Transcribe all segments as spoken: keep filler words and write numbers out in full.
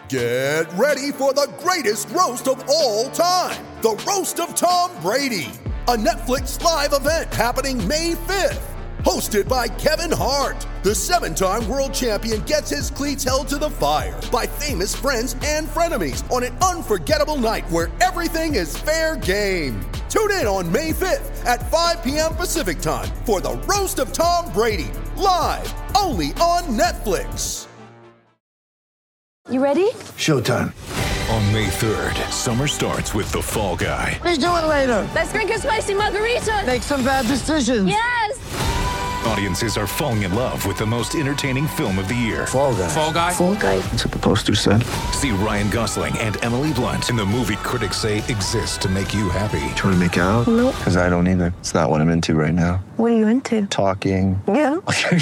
Get ready for the greatest roast of all time, the Roast of Tom Brady, a Netflix live event happening May fifth. Hosted by Kevin Hart, the seven-time world champion gets his cleats held to the fire by famous friends and frenemies on an unforgettable night where everything is fair game. Tune in on May fifth at five p.m. Pacific time for the Roast of Tom Brady, live only on Netflix. You ready? Showtime. On May third, summer starts with The Fall Guy. Let's do it later. Let's drink a spicy margarita. Make some bad decisions. Yes! Audiences are falling in love with the most entertaining film of the year. Fall Guy. Fall Guy? Fall Guy. That's what the poster said. See Ryan Gosling and Emily Blunt in the movie critics say exists to make you happy. Trying to make it out? Nope. Because I don't either. It's not what I'm into right now. What are you into? Talking. Yeah.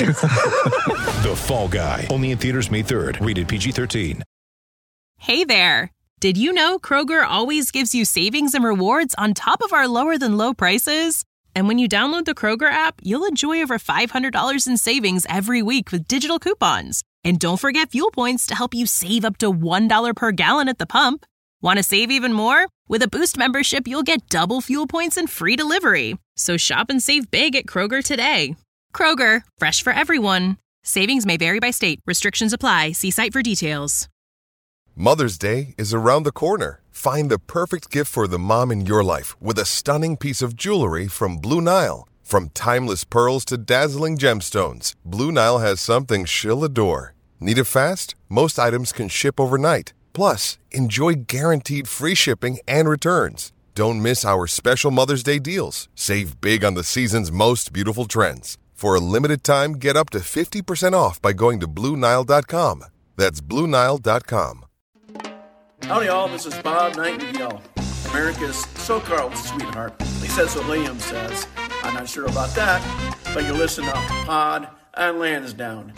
The Fall Guy. Only in theaters May third. Rated P G thirteen. Hey there. Did you know Kroger always gives you savings and rewards on top of our lower than low prices? And when you download the Kroger app, you'll enjoy over five hundred dollars in savings every week with digital coupons. And don't forget fuel points to help you save up to one dollar per gallon at the pump. Want to save even more? With a Boost membership, you'll get double fuel points and free delivery. So shop and save big at Kroger today. Kroger, fresh for everyone. Savings may vary by state. Restrictions apply. See site for details. Mother's Day is around the corner. Find the perfect gift for the mom in your life with a stunning piece of jewelry from Blue Nile. From timeless pearls to dazzling gemstones, Blue Nile has something she'll adore. Need it fast? Most items can ship overnight. Plus, enjoy guaranteed free shipping and returns. Don't miss our special Mother's Day deals. Save big on the season's most beautiful trends. For a limited time, get up to fifty percent off by going to Blue Nile dot com. That's Blue Nile dot com. Howdy all, this is Bob Nightingale, America's so-called sweetheart. At least that's what Liam says. I'm not sure about that, but you listen up, Pod and Lansdowne.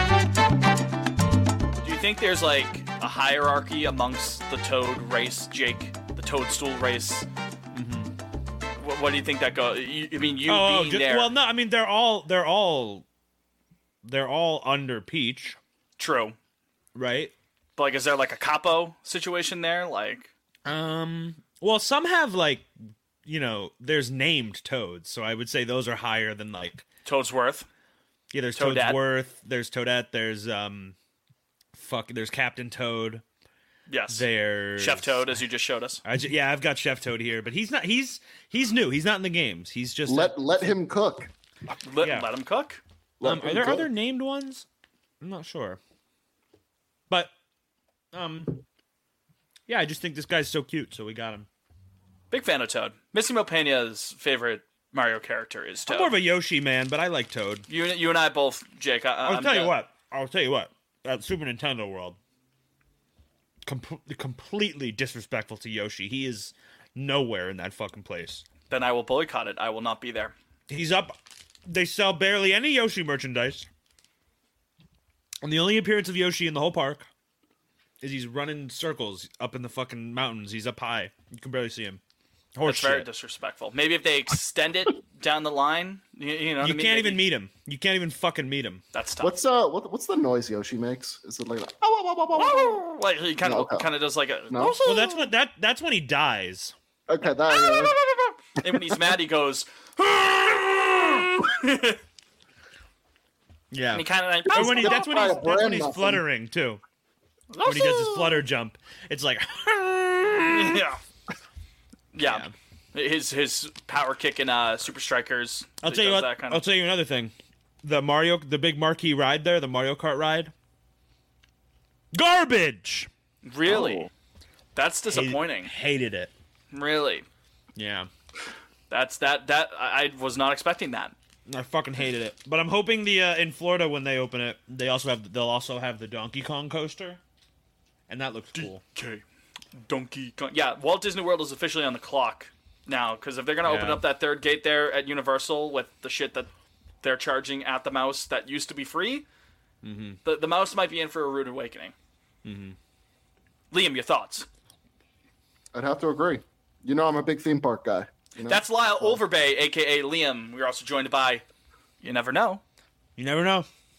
Do you think there's like a hierarchy amongst the toad race, Jake? The toadstool race? Mm-hmm. What, what do you think that goes? I mean, you oh, being just, there. Well, no, I mean they're all they're all they're all under Peach. True. Right? But like, is there like a capo situation there? Like, um, well, some have like, you know, there's named toads, so I would say those are higher than like Toadsworth. Yeah, there's Toadette. Toadsworth. There's Toadette. There's um, fuck. There's Captain Toad. Yes. There's Chef Toad, as you just showed us. I ju- yeah, I've got Chef Toad here, but he's not. He's he's new. He's not in the games. He's just let a, let him cook. Let, yeah. let him cook. Um, Let are there cook. other named ones? I'm not sure, but. Um, yeah, I just think this guy's so cute, so we got him. Big fan of Toad. Missimo Pena's favorite Mario character is Toad. I'm more of a Yoshi man, but I like Toad. You, you and I both, Jake. I, I'll I'm tell you down. what. I'll tell you what. At Super Nintendo World, com- completely disrespectful to Yoshi. He is nowhere in that fucking place. Then I will boycott it. I will not be there. He's up. They sell barely any Yoshi merchandise. And the only appearance of Yoshi in the whole park is he's running circles up in the fucking mountains. He's up high. You can barely see him. Horse That's very shit. disrespectful. Maybe if they extend it down the line, you, you know what You I mean? can't Maybe- even meet him. You can't even fucking meet him. That's tough. What's uh what, what's the noise Yoshi makes? Is it like a, oh, oh, oh, oh, oh. Like he kind of No, okay. kind of does like a No? Well, that's what that that's when he dies. Okay, that yeah. and when he's mad he goes Yeah. and he kind of like Or when he, that's when he's, By a that's when brand he's muffin. fluttering too. When he does his flutter jump, it's like yeah. yeah. His his power kick in uh, Super Strikers. I'll he tell you does what. that kind I'll of- tell you another thing. The Mario, the big marquee ride there, the Mario Kart ride. Garbage. Really? Oh. That's disappointing. Hated, hated it. Really? Yeah. That's that that I, I was not expecting that. I fucking hated it. But I'm hoping the uh, in Florida when they open it, they also have they'll also have the Donkey Kong coaster, and that looks cool. Okay. Donkey Kong. Yeah, Walt Disney World is officially on the clock now because if they're gonna open Yeah. up that third gate there at Universal with the shit that they're charging at the mouse that used to be free, mm-hmm. the the mouse might be in for a rude awakening. Mm-hmm. Liam, your thoughts? I'd have to agree. You know I'm a big theme park guy. You know? That's Lyle Overbay, aka Liam. We're also joined by, you never know. You never know.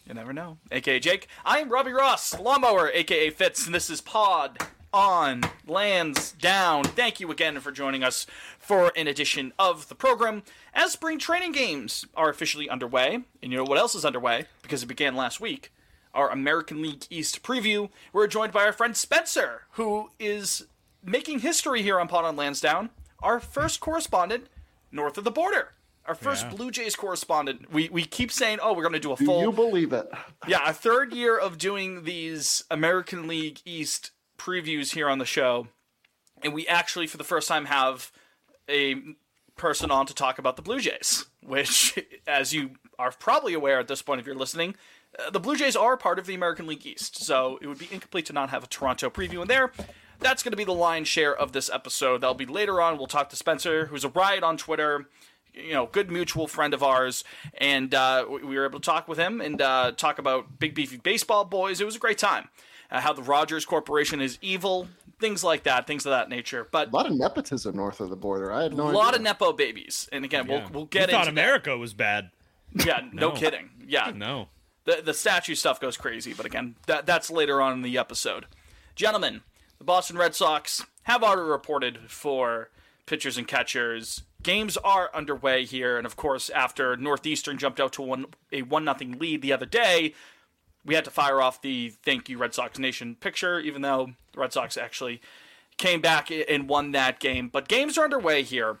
You never know. A K A Jake. I'm Robbie Ross, Lawnmower, A K A Fitz, and this is Pod on Lansdowne. Thank you again for joining us for an edition of the program. As spring training games are officially underway, and you know what else is underway, because it began last week, our American League East preview, we're joined by our friend Spencer, who is making history here on Pod on Lansdowne, our first correspondent north of the border. Our first yeah. Blue Jays correspondent. We we keep saying, oh, we're going to do a full... Do you believe it? Yeah, a third year of doing these American League East previews here on the show. And we actually, for the first time, have a person on to talk about the Blue Jays. Which, as you are probably aware at this point if you're listening, uh, the Blue Jays are part of the American League East. So it would be incomplete to not have a Toronto preview in there. That's going to be the lion's share of this episode. That'll be later on. We'll talk to Spencer, who's a riot on Twitter, you know, good mutual friend of ours, and uh, we were able to talk with him and uh, talk about Big Beefy Baseball Boys. It was a great time. Uh, how the Rogers Corporation is evil, things like that, things of that nature. But a lot of nepotism north of the border. I had no idea. A lot of nepo babies, and again, yeah. we'll we'll get you into thought America that. was bad. Yeah, no, no kidding. Yeah, no. The the statue stuff goes crazy, but again, that that's later on in the episode. Gentlemen, the Boston Red Sox have already reported for pitchers and catchers. Games are underway here, and of course, after Northeastern jumped out to one, a one nothing lead the other day, we had to fire off the Thank You Red Sox Nation picture, even though the Red Sox actually came back and won that game. But games are underway here.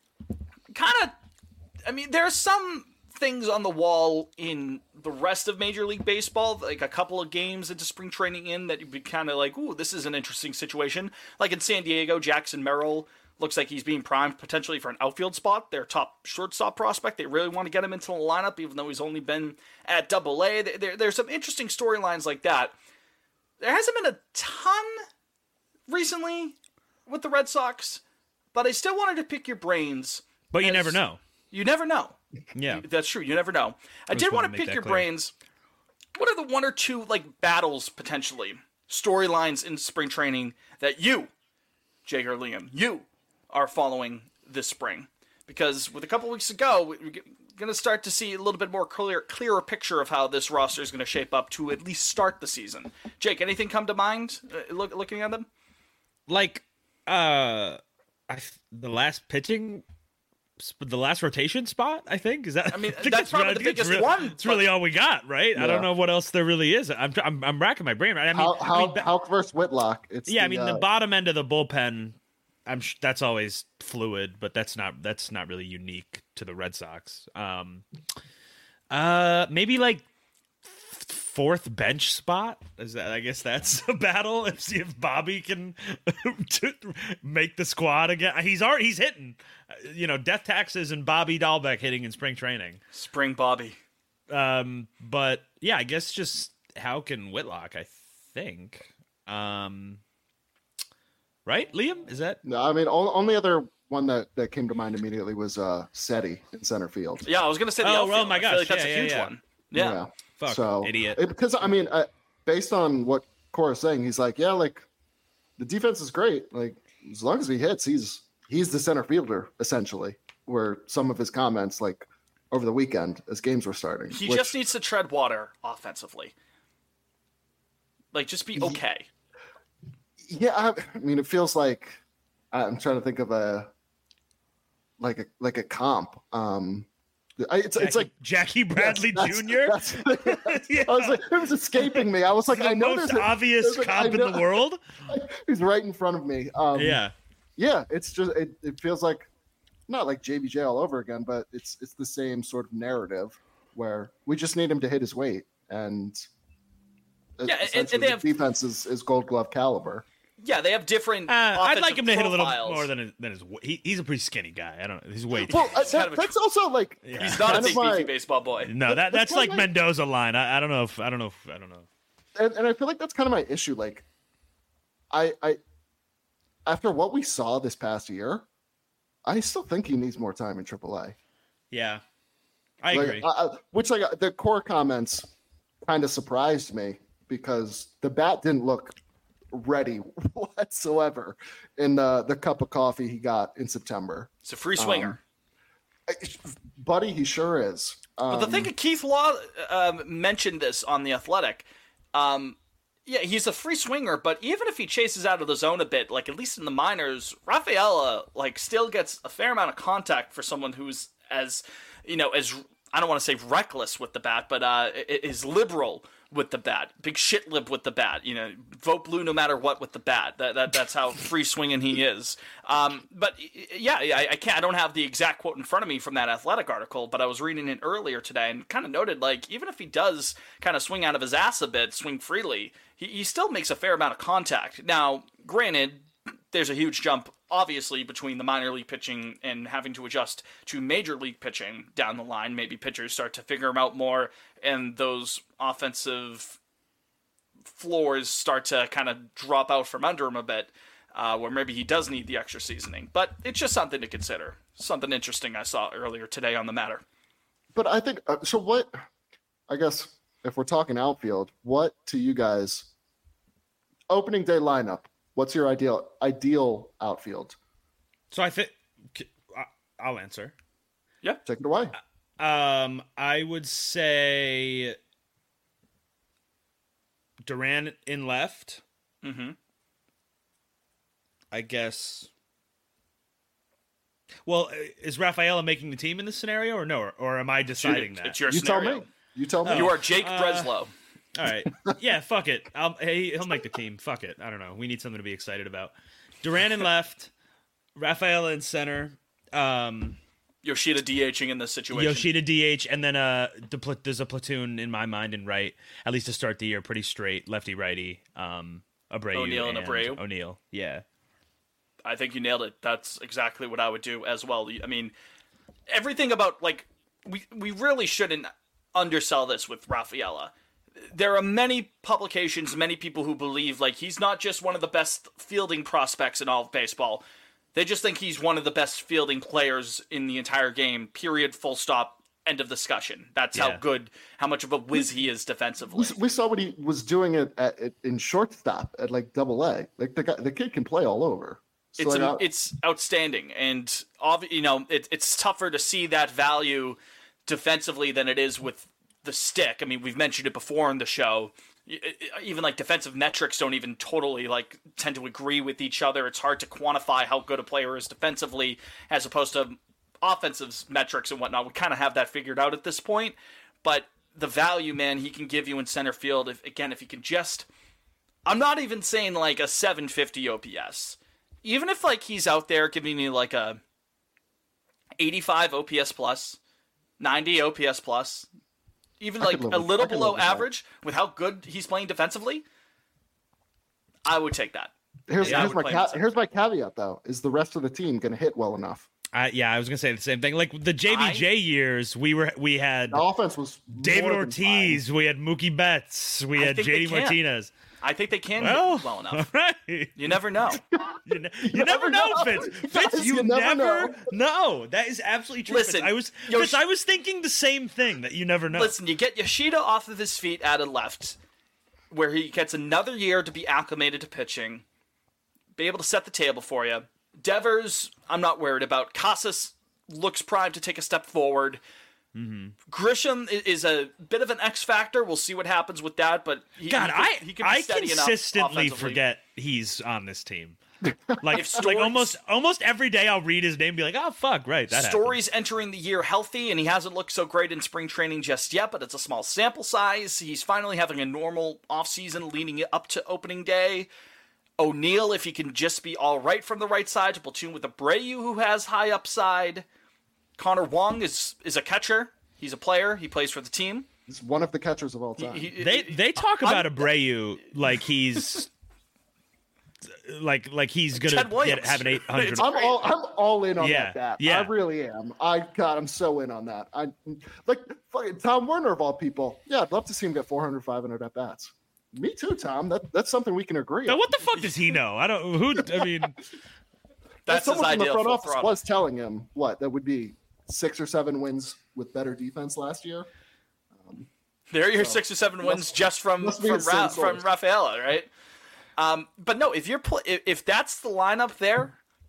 Kind of, I mean, there are some things on the wall in the rest of Major League Baseball, like a couple of games into spring training in that you'd be kind of like, ooh, this is an interesting situation. Like in San Diego, Jackson Merrill looks like he's being primed potentially for an outfield spot, their top shortstop prospect. They really want to get him into the lineup, even though he's only been at Double A. There, there's some interesting storylines like that. There hasn't been a ton recently with the Red Sox, but I still wanted to pick your brains. But you never know. You never know. Yeah. That's true. You never know. I, I did want to pick your clear. brains. What are the one or two like battles, potentially, storylines in spring training that you, Jake or Liam, you are following this spring? Because with a couple weeks ago, we're going to start to see a little bit more clear, clearer picture of how this roster is going to shape up to at least start the season. Jake, anything come to mind uh, look, looking at them? Like, uh, I, the last pitching, the last rotation spot, I think? Is that? I mean, I think that's probably really, the biggest really, one. It's really all we got, right? Yeah. I don't know what else there really is. I'm I'm, I'm racking my brain. Right? I mean, how how, I mean, Houck versus Whitlock. It's yeah, the, I mean, uh, the bottom end of the bullpen, I'm sh- that's always fluid, but that's not that's not really unique to the Red Sox. Um, uh, maybe like fourth bench spot. Is that? I guess that's a battle. If see if Bobby can make the squad again. He's already he's hitting. You know, Death Taxes and Bobby Dahlbeck hitting in spring training. Spring Bobby. Um, but yeah, I guess just Houck and Whitlock. I think. Um. Right, Liam? Is that? No, I mean, only, only other one that, that came to mind immediately was uh, Seti in center field. Yeah, I was going to say the oh, outfield. Oh, my gosh. I feel like that's yeah, a yeah, huge yeah. one. Yeah. yeah. Fuck, so, idiot. It, because, I mean, uh, based on what Cora's saying, he's like, yeah, like, the defense is great. Like, as long as he hits, he's he's the center fielder, essentially, where some of his comments, like, over the weekend as games were starting. He which, just needs to tread water offensively. Like, just be okay. Yeah, I, I mean, it feels like I'm trying to think of a like a like a comp. Um, it's Jackie, it's like Jackie Bradley that's, Junior That's, that's, yeah. I was like, it was escaping me. I was like, the I know most there's obvious a, comp in the world. He's right in front of me. Um, yeah, yeah. It's just it, it feels like not like J B J all over again, but it's it's the same sort of narrative where we just need him to hit his weight, and yeah, and, and they the have defense is, is Gold Glove caliber. Yeah, they have different. Uh, I'd like him to profiles. hit a little more than his, than his. He, he's a pretty skinny guy. I don't know. He's way too. Well, uh, that, that's also like yeah. he's not a big my, beefy baseball boy. No, that that's, that's like my, Mendoza line. I, I don't know if I don't know if I don't know. And, and I feel like that's kind of my issue. Like, I I after what we saw this past year, I still think he needs more time in triple A. Yeah, I like, agree. I, which like the core comments kind of surprised me because the bat didn't look ready whatsoever in the the cup of coffee he got in September. It's a free swinger. Um, Buddy, he sure is. Um, But the thing, Keith Law um, mentioned this on The Athletic. Um, yeah, he's a free swinger, but even if he chases out of the zone a bit, like at least in the minors, Rafaela like still gets a fair amount of contact for someone who's as, you know, as I don't want to say reckless with the bat, but uh, is liberal with the bat, big shit lib with the bat. You know, vote blue no matter what with the bat. That, that that's how free swinging he is. Um, but yeah, I, I can't. I don't have the exact quote in front of me from that Athletic article, but I was reading it earlier today and kind of noted like even if he does kind of swing out of his ass a bit, swing freely, he he still makes a fair amount of contact. Now, granted, there's a huge jump, obviously, between the minor league pitching and having to adjust to major league pitching down the line. Maybe pitchers start to figure him out more, and those offensive floors start to kind of drop out from under him a bit, uh, where maybe he does need the extra seasoning. But it's just something to consider. Something interesting I saw earlier today on the matter. But I think, uh, so what, I guess, if we're talking outfield, what to you guys, opening day lineup, what's your ideal ideal outfield? So I think I'll answer. Yeah, take it away. Um, I would say Duran in left. Mm-hmm. I guess. Well, is Rafaela making the team in this scenario, or no? Or, or am I deciding Shoot, that? It's your you scenario. tell me. You tell me. Oh, you are Jake uh, Breslow. All right. Yeah, fuck it. I'll, hey, he'll make the team. Fuck it. I don't know. We need something to be excited about. Duran in left, Rafaela in center, um, Yoshida DHing in this situation. Yoshida D H, and then uh, the pl- there's a platoon in my mind in right, at least to start the year, pretty straight, lefty-righty, um, Abreu O'Neill and and Abreu. O'Neill, yeah. I think you nailed it. That's exactly what I would do as well. I mean, everything about, like, we, we really shouldn't undersell this with Rafaela. There are many publications, many people who believe, like, he's not just one of the best fielding prospects in all of baseball. They just think he's one of the best fielding players in the entire game, period, full stop, end of discussion. That's Yeah. how good, how much of a whiz he is defensively. We, we saw what he was doing at, at, at in shortstop at like double A. Like the guy, the kid can play all over. So It's like, an, I- it's outstanding, and obvi- you know it, it's tougher to see that value defensively than it is with the stick. I mean, we've mentioned it before in the show. Y- Even like defensive metrics don't even totally like tend to agree with each other. It's hard to quantify how good a player is defensively as opposed to offensive metrics and whatnot. We kind of have that figured out at this point, but the value, man, he can give you in center field. If again, if he can just, I'm not even saying like a seven fifty O P S. Even if like he's out there giving me like a eighty-five O P S plus, ninety O P S plus, even I like could live a with- little I could live below with that. average with how good he's playing defensively, I would take that. here's, Yeah, I here's would my play ca- him center. here's my caveat though: is the rest of the team going to hit well enough? I, yeah, I was gonna say the same thing. Like the J B J I- years, we were we had The offense was David more than Ortiz, we had Mookie Betts, we I had think J D they can. Martinez. I think they can Well, hit well enough. all right. You never know. You, ne- you never know, Fitz. Fitz, Guys, you, you never, never know. That is absolutely true. Fitz. Listen, I was Yosh- Fitz, I was thinking the same thing, that you never know. Listen, you get Yoshida off of his feet out of left, where he gets another year to be acclimated to pitching, be able to set the table for you. Devers, I'm not worried about. Casas looks primed to take a step forward. Mm-hmm. Grisham i- is a bit of an X factor. We'll see what happens with that, but he, God, he could, I he could be I steady enough consistently offensively. forget he's on this team. Like, If Stories- like almost almost every day I'll read his name and be like, oh fuck, right, that happened. Story's entering the year healthy, and he hasn't looked so great in spring training just yet, but it's a small sample size. He's finally having a normal offseason leading up to opening day. O'Neill, if he can just be all right from the right side, to platoon with Abreu, who has high upside. Connor Wong is is a catcher. He's a player. He plays for the team. He's one of the catchers of all time. He- he- They they talk about I'm- Abreu like he's like like he's gonna Ted Williams. get, have an eight hundred. It's I'm great. all I'm all in on Yeah, that bat. yeah. I really am. I God, I'm so in on that. I like fucking Tom Werner of all people. Yeah, I'd love to see him get four hundred, five hundred at bats. Me too, Tom. That that's something we can agree Now, on. what the fuck does he know? I don't. Who? I mean, That's his someone from the ideal front full office throttle. was telling him what that would be six or seven wins with better defense last year. There are your six or seven wins must- just from must be from, insane Ra- from source. Rafaela, right? Um, but no, if you're pl- if, if that's the lineup there,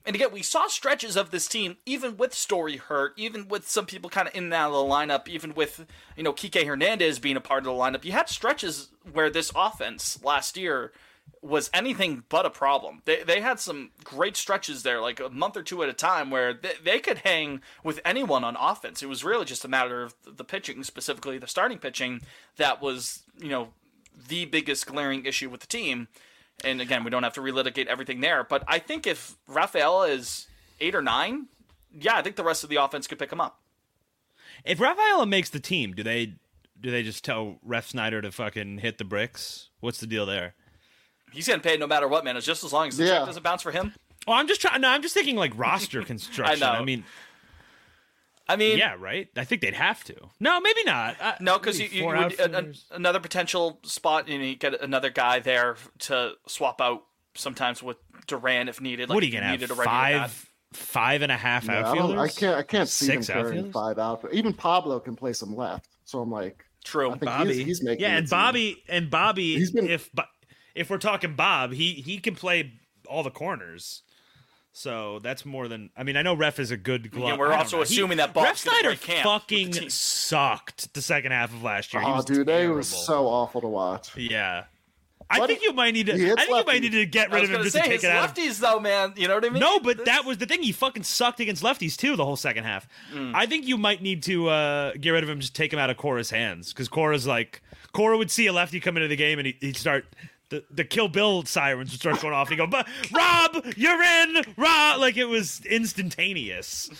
And again, we saw stretches of this team, even with Story hurt, even with some people kind of in and out of the lineup, even with, you know, Kike Hernandez being a part of the lineup. You had stretches where this offense last year was anything but a problem. They they had some great stretches there, like a month or two at a time, where they, they could hang with anyone on offense. It was really just a matter of the pitching, specifically the starting pitching, that was, you know, the biggest glaring issue with the team. And again, we don't have to relitigate everything there, but I think if Rafaela is eight or nine, yeah, I think the rest of the offense could pick him up. If Rafaela makes the team, do they do they just tell Ref Snyder to fucking hit the bricks? What's the deal there? He's getting paid no matter what, man. It's just as long as the Yeah. check doesn't bounce for him. Well, I'm just trying. No, I'm just thinking like roster construction. I know. I mean, I mean, yeah, right. I think they'd have to. No, maybe not. Uh, no, because you, maybe you, four you would, an, outfielders. another potential spot, you know, you get another guy there to swap out sometimes with Duran if needed. Like What are if you gonna needed have? a right-handed bat. Five, five and a half Yeah, I, don't- outfielders. I can't. I can't see Six him carrying outfielders? five out. Even Pablo can play some left. So I'm like, True. I think Bobby, he's, he's making. yeah, the and team. Bobby and Bobby. He's been- if Bo- if we're talking Bob, he he can play all the corners. So that's more than. I mean, I know Ref is a good glove. Again, we're I don't also know. assuming he, that Bob's Ref gonna Snyder break camp with the fucking team. sucked the second half of last year. He Oh, was dude, they terrible. was so awful to watch. Yeah. I But think you might need to. he I hits think you might lefty. need to get I rid was of him gonna just say, to take his it out. of lefties, though, man. You know what I mean? No, but This- that was the thing. He fucking sucked against lefties too the whole second half. Mm. I think you might need to uh, get rid of him, just take him out of Cora's hands, because Cora's like Cora would see a lefty come into the game and he, he'd start the the Kill Bill sirens would start going off. He'd go, "But Rob, you're in, Rob!" Like it was instantaneous.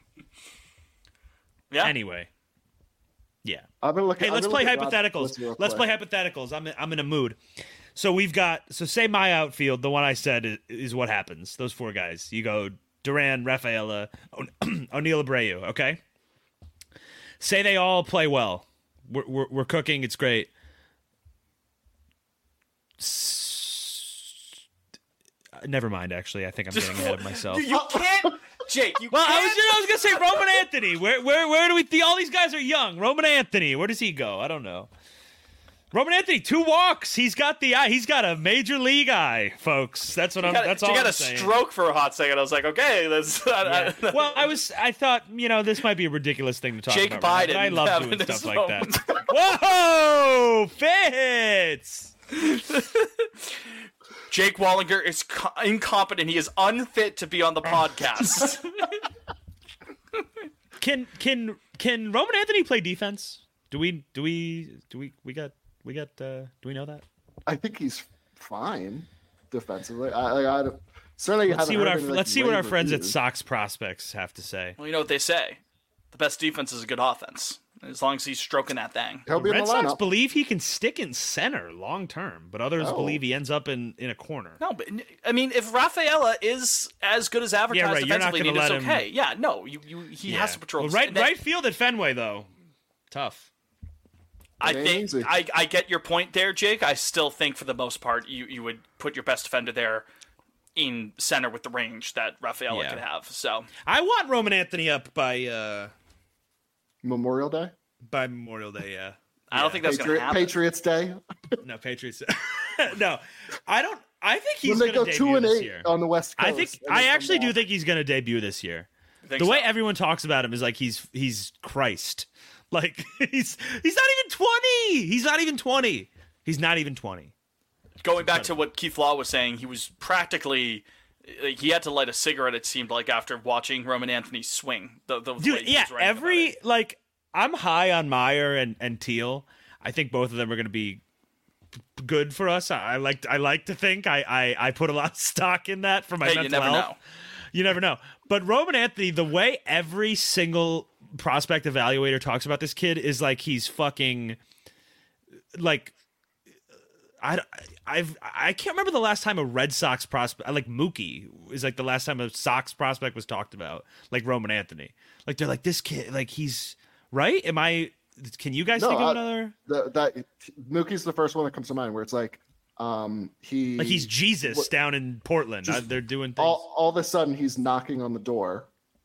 Yeah. Anyway, yeah. I've been looking. Hey, I've let's been play looking at Rod's hypotheticals. list real Let's quick. play hypotheticals. I'm in, I'm in a mood. So we've got so say my outfield, the one I said is, is what happens. Those four guys. You go Duran, Rafaela, o- O'Neill, Abreu. Okay. Say they all play well. We're we're, we're cooking. It's great. S- Never mind. Actually, I think I'm getting ahead of myself. You can't, Jake. You Well, I can't. was, I was gonna say Roman Anthony. Where, where, where do we? Th- all these guys are young. Roman Anthony. Where does he go? I don't know. Roman Anthony, two walks. He's got the eye. He's got a major league eye, folks. That's what I'm. got, That's you all got I'm a saying. stroke for a hot second. I was like, okay, that's. I, I, Well, I was. I thought, you know, this might be a ridiculous thing to talk Jake about. right now, Biden but I love having doing his stuff like moment. that. Whoa, Fitz. Jake Wallinger is co- incompetent. He is unfit to be on the podcast. Can can can Roman Anthony play defense? Do we do we do we we got we got uh do we know that? I think he's fine defensively. I, I, I don't- certainly Let's haven't see what heard our any, like, let's see what our rave friends at reviews. Sox Prospects have to say. Well, you know what they say: the best defense is a good offense. As long as he's stroking that thing. He'll be in Red the Sox lineup. believe he can stick in center long term, but others Oh. believe he ends up in, in a corner. No, but I mean, if Rafaela is as good as advertised Yeah, right, you're not defensively, gonna and it's let him- okay. Yeah, no, you, you he has to patrol. Well, the- right and then- right field at Fenway though, tough. I It ain't think easy. I, I get your point there, Jake. I still think for the most part you, you would put your best defender there in center with the range that Rafaela Yeah. could have. So I want Roman Anthony up by uh Memorial Day, by Memorial Day. Yeah, I don't think that's Patriot, gonna happen. Patriots Day. no Patriots. no, I don't. I think he's When they going go to two debut and this eight year. on the West Coast. I think and I they actually come do back. think he's going to debut this year. Think The way so. everyone talks about him is like he's he's Christ. Like he's he's not even twenty. He's not even twenty. He's not even twenty. Going back to what Keith Law was saying, he was practically like, he had to light a cigarette. It seemed like after watching Roman Anthony swing. The, the way Dude, he yeah, was writing about every it. like I'm high on Meyer and and Teal. I think both of them are going to be p- good for us. I, I like I like to think I, I I put a lot of stock in that for my Hey, mental you never health. know. You never know. But Roman Anthony, the way every single prospect evaluator talks about this kid is like he's fucking like I, I've I can't remember the last time a Red Sox prospect like Mookie is like the last time a Sox prospect was talked about like Roman Anthony. Like they're like this kid like he's right. Am I? Can you guys No, think of I- another? The, that Mookie's the first one that comes to mind, where it's like, um, he Like he's Jesus what- down in Portland. just Uh, they're doing things. all all of a sudden he's knocking on the door.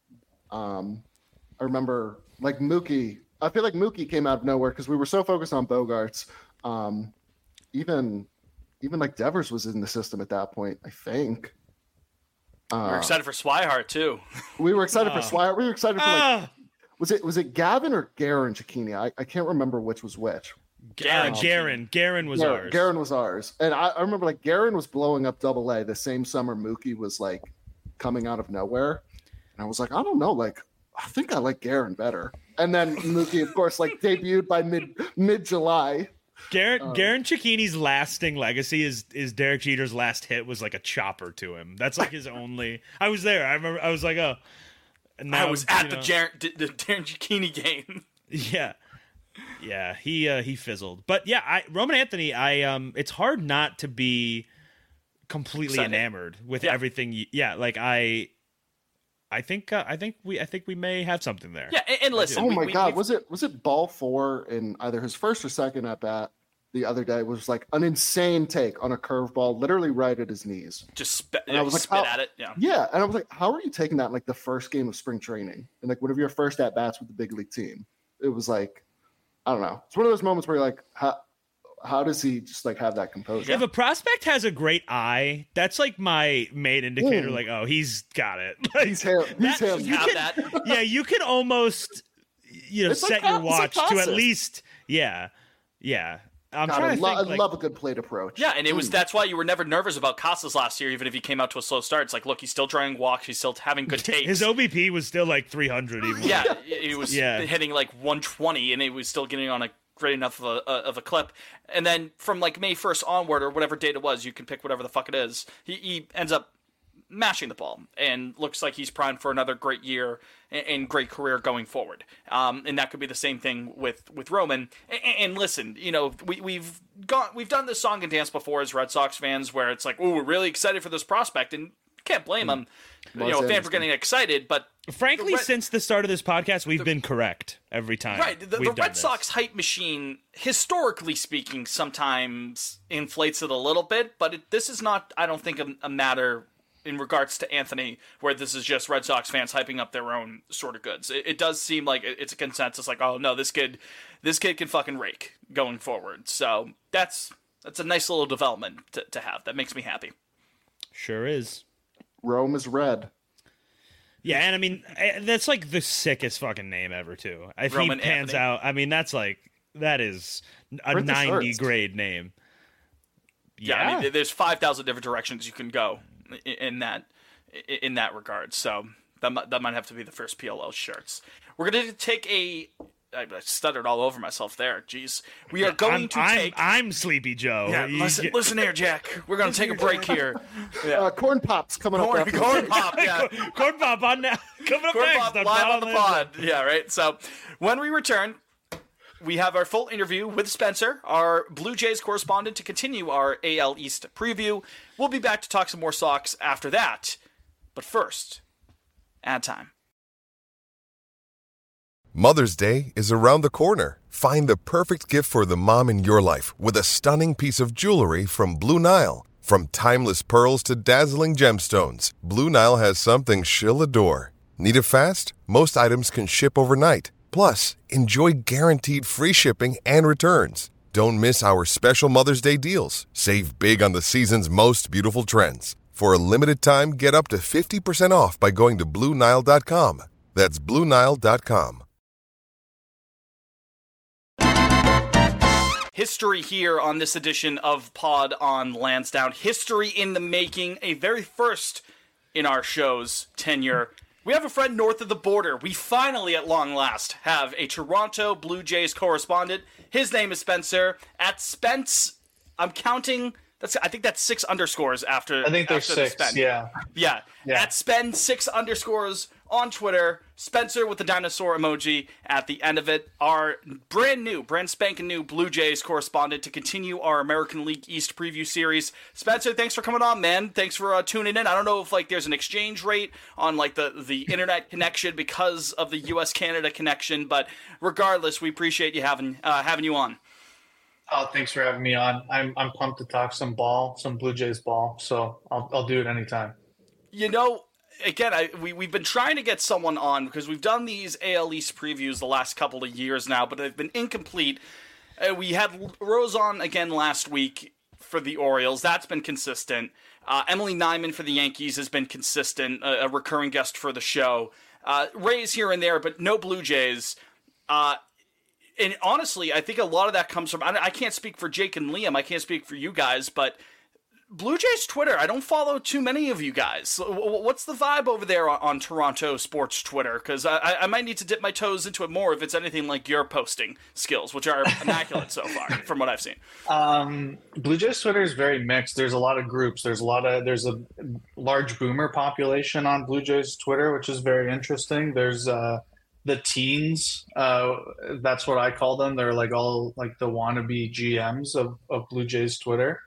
Um, I remember like Mookie. I feel like Mookie came out of nowhere because we were so focused on Bogarts. Um, even even like Devers was in the system at that point. I think. Uh, We're excited for Swihart too. We were excited Oh. for Swihart. We were excited for like, Ah, was it was it Gavin or Garen Cicchini? I, I can't remember which was which. Garen. Garen. Garen was Garen, ours. Garen was ours, and I, I remember like Garen was blowing up Double A the same summer Mookie was like coming out of nowhere, and I was like, I don't know, like I think I like Garen better. And then Mookie, of course, like debuted by mid mid July. Garen, Um, Garen Cicchini's lasting legacy is is Derek Jeter's last hit was like a chopper to him. That's like his only. I was there. I remember. I was like, oh. And I now, was at you the know, Jar- the the Darren Cicchini game. Yeah, yeah. He uh, he fizzled. But yeah, I Roman Anthony. I um. It's hard not to be completely Excited. enamored with Yeah. everything. You, yeah, like I. I think uh, I think we I think we may have something there. Yeah, and, and listen. Oh we- my we- God, we've- was it was it ball four in either his first or second at bat the other day? Was like an insane take on a curveball, literally right at his knees. just spit, And I was like, spit how- at it? Yeah. Yeah, and I was like, how are you taking that in, like the first game of spring training and like one of your first at bats with the big league team? It was like, I don't know. It's one of those moments where you're like, how how does he just like have that composure? If a prospect has a great eye, that's like my main indicator. Mm. Like, oh, he's got it. Like, He's him. He's that- him. you Have can- that. yeah, you can almost, you know, It's like set Ca- your it's like watch to at Casas. least, yeah, yeah. I'm God, I, trying to lo- think. I like, love a good plate approach. Yeah, and it was Mm. that's why you were never nervous about Casas last year, even if he came out to a slow start. It's like, look, he's still drawing walks, he's still having good takes. his O B P was still like three hundred. Even yeah, it was Yeah. hitting like one twenty, and it was still getting on a great enough of a, of a clip. And then from like May first onward, or whatever date it was, you can pick whatever the fuck it is. He, he ends up mashing the ball and looks like he's primed for another great year and, and great career going forward. Um, and that could be the same thing with, with Roman. And, and listen, you know, we, we've gone, we've done this song and dance before as Red Sox fans, where it's like, oh, we're really excited for this prospect, and can't blame them. You know, Well, fans for getting excited, but Frankly, the Red- since the start of this podcast, we've been correct every time. Right, the, the we've Red done this. Sox hype machine, historically speaking, sometimes inflates it a little bit, but it, this is not, I don't think, a, a matter in regards to Anthony, where this is just Red Sox fans hyping up their own sort of goods. It, it does seem like it, it's a consensus, like, oh no, this kid, this kid can fucking rake going forward. So that's that's a nice little development to, to have. That makes me happy. Sure is. Rome is red. Yeah, and I mean eh, that's like the sickest fucking name ever too. If Roman he pans Anthony. out, I mean that's like that is a Print the ninety shirts. grade name. Yeah, I mean, there- there's five thousand different directions you can go in, in that in that regard. So that might, that might have to be the first P L L shirts. We're gonna take a. I stuttered all over myself there. Jeez, we are going I'm, to I'm, take. I'm Sleepy Joe. yeah, You listen, get- listen here, Jack. We're gonna take a break here. Yeah. Uh, corn pops coming up. Corn, after corn this. pop, yeah. Corn Pop on now. Coming up Corn next. pop on live Pod on the Land. pod. Yeah, right. So when we return, we have our full interview with Spencer, our Blue Jays correspondent, to continue our A L East preview. We'll be back to talk some more Sox after that. But first, ad time. Mother's Day is around the corner. Find the perfect gift for the mom in your life with a stunning piece of jewelry from Blue Nile. From timeless pearls to dazzling gemstones, Blue Nile has something she'll adore. Need it fast? Most items can ship overnight. Plus, enjoy guaranteed free shipping and returns. Don't miss our special Mother's Day deals. Save big on the season's most beautiful trends. For a limited time, get up to fifty percent off by going to Blue Nile dot com. That's Blue Nile dot com. History here on this edition of Pod on Lansdowne. History in the making, a very first in our show's tenure. We have a friend north of the border. We finally, at long last, have a Toronto Blue Jays correspondent. His name is Spencer. At Spence, I'm counting. That's I think that's six underscores after. I think there's after the six. Spen. Yeah. Yeah. Yeah. At Spen, six underscores on Twitter. Spencer with the dinosaur emoji at the end of it. Our brand new, brand spanking new Blue Jays correspondent to continue our American League East preview series. Spencer, thanks for coming on, man. Thanks for uh, tuning in. I don't know if like there's an exchange rate on like the, the internet connection because of the U S Canada connection, but regardless, we appreciate you having uh, having you on. Oh, thanks for having me on. I'm I'm pumped to talk some ball, some Blue Jays ball. So I'll I'll do it anytime. You know, again, I, we, we've been trying to get someone on because we've done these A L East previews the last couple of years now, but they've been incomplete. Uh, we had Rose on again last week. for the Orioles. That's been consistent. Uh, Emily Nyman for the Yankees has been consistent, a, a recurring guest for the show. Uh, Rays here and there, but no Blue Jays. Uh, and honestly, I think a lot of that comes from, I, I can't speak for Jake and Liam, I can't speak for you guys, but Blue Jays Twitter, I don't follow too many of you guys. What's the vibe over there on, on Toronto sports Twitter? Because I, I might need to dip my toes into it more if it's anything like your posting skills, which are immaculate so far, from what I've seen. Um, Blue Jays Twitter is very mixed. There's a lot of groups. There's a lot of there's a large boomer population on Blue Jays Twitter, which is very interesting. There's uh, the teens. Uh, that's what I call them. They're like all like the wannabe G Ms of, of Blue Jays Twitter.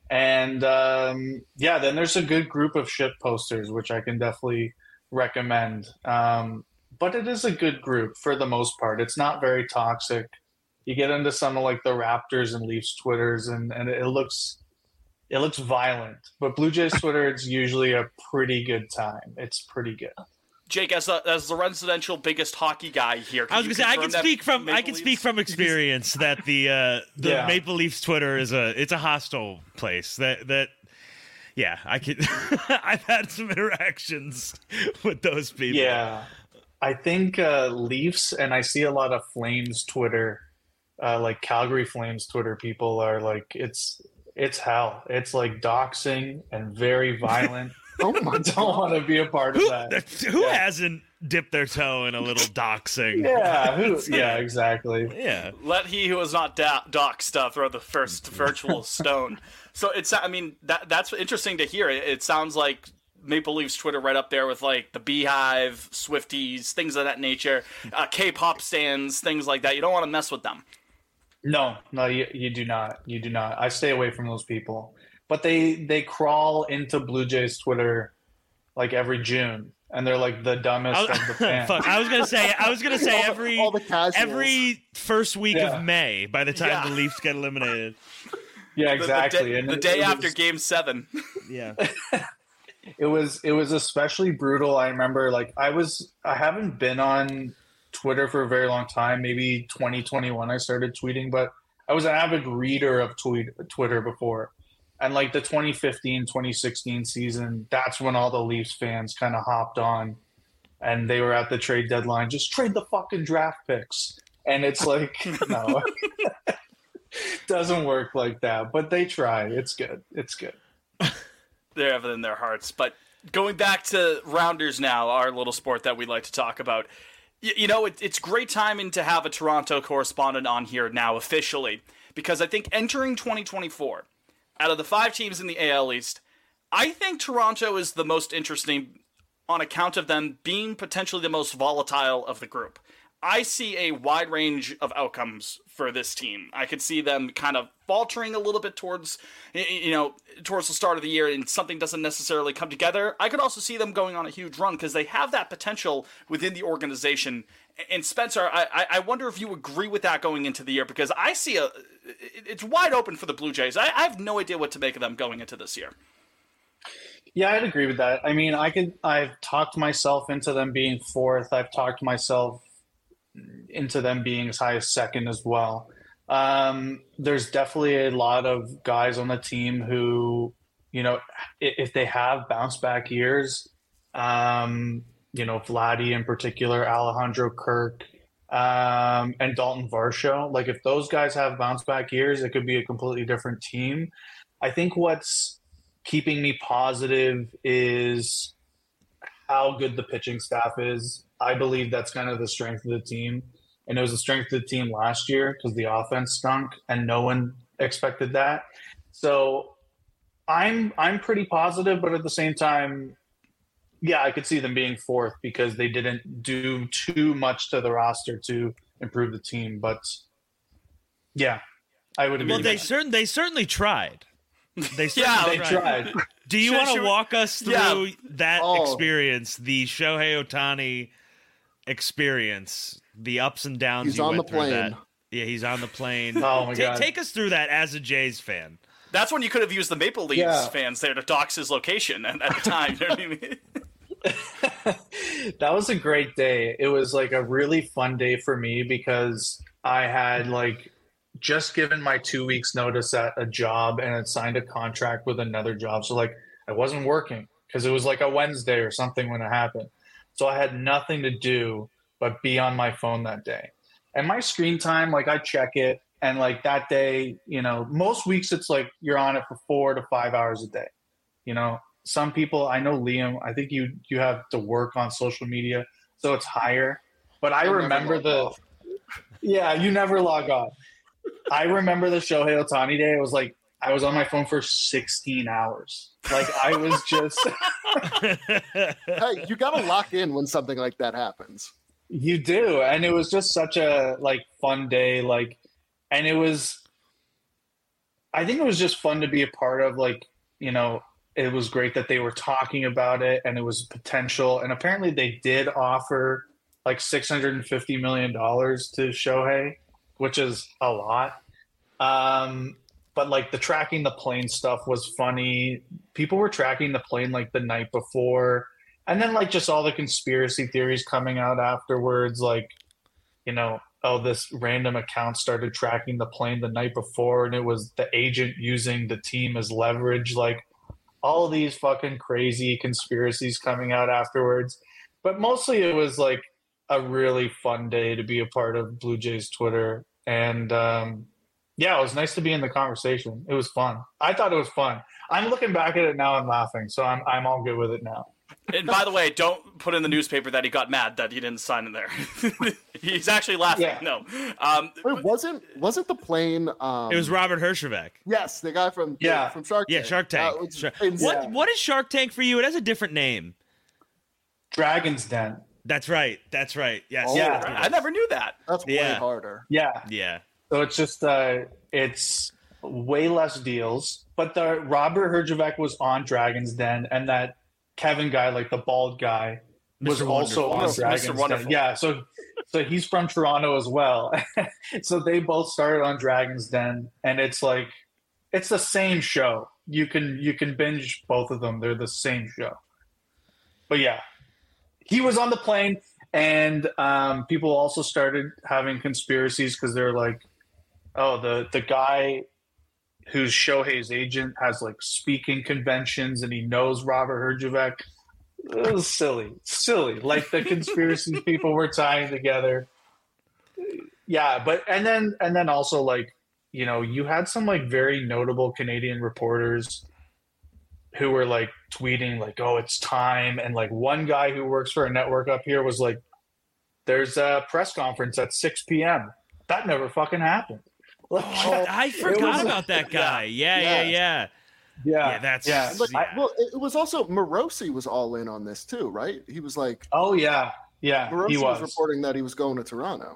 And um, yeah, then there's a good group of shit posters, which I can definitely recommend. Um, but it is a good group for the most part. It's not very toxic. You get into some of like the Raptors and Leafs Twitters, and, and it looks it looks violent. But Blue Jays Twitter, it's usually a pretty good time. It's pretty good. Jake, as, a, as the residential biggest hockey guy here, I was gonna say I can speak from Maple I can Leafs? speak from experience that the uh, the Yeah. Maple Leafs Twitter is a it's a hostile place. That that yeah, I could I've had some interactions with those people. Yeah, I think uh, Leafs, and I see a lot of Flames Twitter, uh, like Calgary Flames Twitter people are like, it's it's hell. It's like doxing and very violent. Oh my I don't want to be a part of Who, that. who Yeah. hasn't dipped their toe in a little doxing? Yeah, who, yeah, exactly. Yeah. Let he who is not da- doxed uh, throw the first virtual stone. So it's, I mean, that that's interesting to hear. It, it sounds like Maple Leafs Twitter right up there with like the Beehive, Swifties, things of that nature, uh, K-pop stands, things like that. You don't want to mess with them. No, no, you, you do not. You do not. I stay away from those people. But they they crawl into Blue Jays Twitter like every June, and they're like the dumbest I, of the fans. fuck, I was gonna say I was gonna say All the- every all the casuals. every first week Yeah. of May by the time Yeah. the Leafs get eliminated. Yeah, The- the exactly. day- And The, it- day it after was- Game Seven. Yeah. it was it was especially brutal. I remember like I was I haven't been on Twitter for a very long time. Maybe twenty twenty-one I started tweeting, but I was an avid reader of tweet Twitter before. And like the twenty fifteen twenty sixteen season, that's when all the Leafs fans kind of hopped on, and they were at the trade deadline. Just trade the fucking draft picks. And it's like, no, doesn't work like that. But they try. It's good. It's good. They have it in their hearts. But going back to Rounders now, our little sport that we like to talk about, you, you know, it, it's great timing to have a Toronto correspondent on here now officially, because I think entering twenty twenty-four, out of the five teams in the A L East, I think Toronto is the most interesting on account of them being potentially the most volatile of the group. I see a wide range of outcomes for this team. I could see them kind of faltering a little bit towards, you know, towards the start of the year, and something doesn't necessarily come together. I could also see them going on a huge run because they have that potential within the organization. And Spencer, I, I wonder if you agree with that going into the year, because I see a, it's wide open for the Blue Jays. I, I have no idea what to make of them going into this year. Yeah, I'd agree with that. I mean, I could. I've talked myself into them being fourth. I've talked myself into them being as high as second as well. Um, there's definitely a lot of guys on the team who, you know, if they have bounce back years, um, you know, Vladdy in particular, Alejandro Kirk, um, and Dalton Varsho, like if those guys have bounce back years, it could be a completely different team. I think what's keeping me positive is how good the pitching staff is. I believe that's kind of the strength of the team. And it was the strength of the team last year because the offense stunk and no one expected that. So I'm I'm pretty positive, but at the same time, yeah, I could see them being fourth because they didn't do too much to the roster to improve the team. But yeah, I would agree. Well, they certain they certainly tried. They certainly Yeah, they tried. tried. Do you Should- want should to we- walk us through Yeah. that Oh. experience, the Shohei Ohtani experience, the ups and downs? He's you on went the through plane. that? Yeah, he's on the plane. Oh, my Ta- God. Take us through that as a Jays fan. That's when you could have used the Maple Leafs Yeah. fans there to dox his location at, at the time. You know what I mean? That was a great day. It was like a really fun day for me because I had like just given my two weeks notice at a job and had signed a contract with another job. So like I wasn't working because it was like a Wednesday or something when it happened. So I had nothing to do but be on my phone that day. And my screen time, like I check it, and like that day, you know, most weeks it's like you're on it for four to five hours a day. You know, some people, I know Liam, I think you you have to work on social media, so it's higher. But I, I remember the off. Yeah, you never log off. I remember the Shohei Ohtani day. It was like I was on my phone for sixteen hours. Like I was just Hey, you gotta lock in when something like that happens. You do. And it was just such a like fun day. Like, and it was, I think it was just fun to be a part of. Like, you know, it was great that they were talking about it and it was potential. And apparently they did offer like six hundred fifty million dollars to Shohei, which is a lot. Um, but like the tracking the plane stuff was funny. People were tracking the plane like the night before. And then like just all the conspiracy theories coming out afterwards, like, you know, oh, this random account started tracking the plane the night before and it was the agent using the team as leverage. Like all of these fucking crazy conspiracies coming out afterwards. But mostly it was like a really fun day to be a part of Blue Jays Twitter. And um, yeah, it was nice to be in the conversation. It was fun. I thought it was fun. I'm looking back at it now and laughing. So I'm I'm all good with it now. And by the way, don't put in the newspaper that he got mad that he didn't sign in there. He's actually laughing. Yeah. No. Um, Wait, wasn't wasn't the plane? Um, It was Robert Herjavec. Yes, the guy from Yeah. from Shark Tank. Yeah, Shark Tank. That was Shark- insane. What what is Shark Tank for you? It has a different name. Dragon's Den. That's right. That's right. Yes. Oh, Yeah. I never knew that. That's way Yeah. harder. Yeah. Yeah. So it's just uh it's way less deals. But the Robert Herjavec was on Dragon's Den, and that Kevin guy, like the bald guy, was Mister also on Wonderful. Dragon's Mister Den. Wonderful. Yeah, so so he's from Toronto as well. So they both started on Dragon's Den, and it's like it's the same show. You can you can binge both of them. They're the same show. But yeah, he was on the plane, and um, people also started having conspiracies because they're like, oh, the the guy who's Shohei's agent has like speaking conventions and he knows Robert Herjavec. It was silly, silly. Like the conspiracy people were tying together. Yeah, but and then and then also like, you know, you had some like very notable Canadian reporters who were like tweeting like, oh, it's time. And like one guy who works for a network up here was like, there's a press conference at six p.m. That never fucking happened. Like, Oh, I forgot was- about that guy. Yeah, yeah, Yeah. yeah. yeah, Yeah, that's yeah. But, yeah. well, it was also Morosi was all in on this too, right? He was like Oh yeah, yeah. Morosi he was. was. reporting that he was going to Toronto.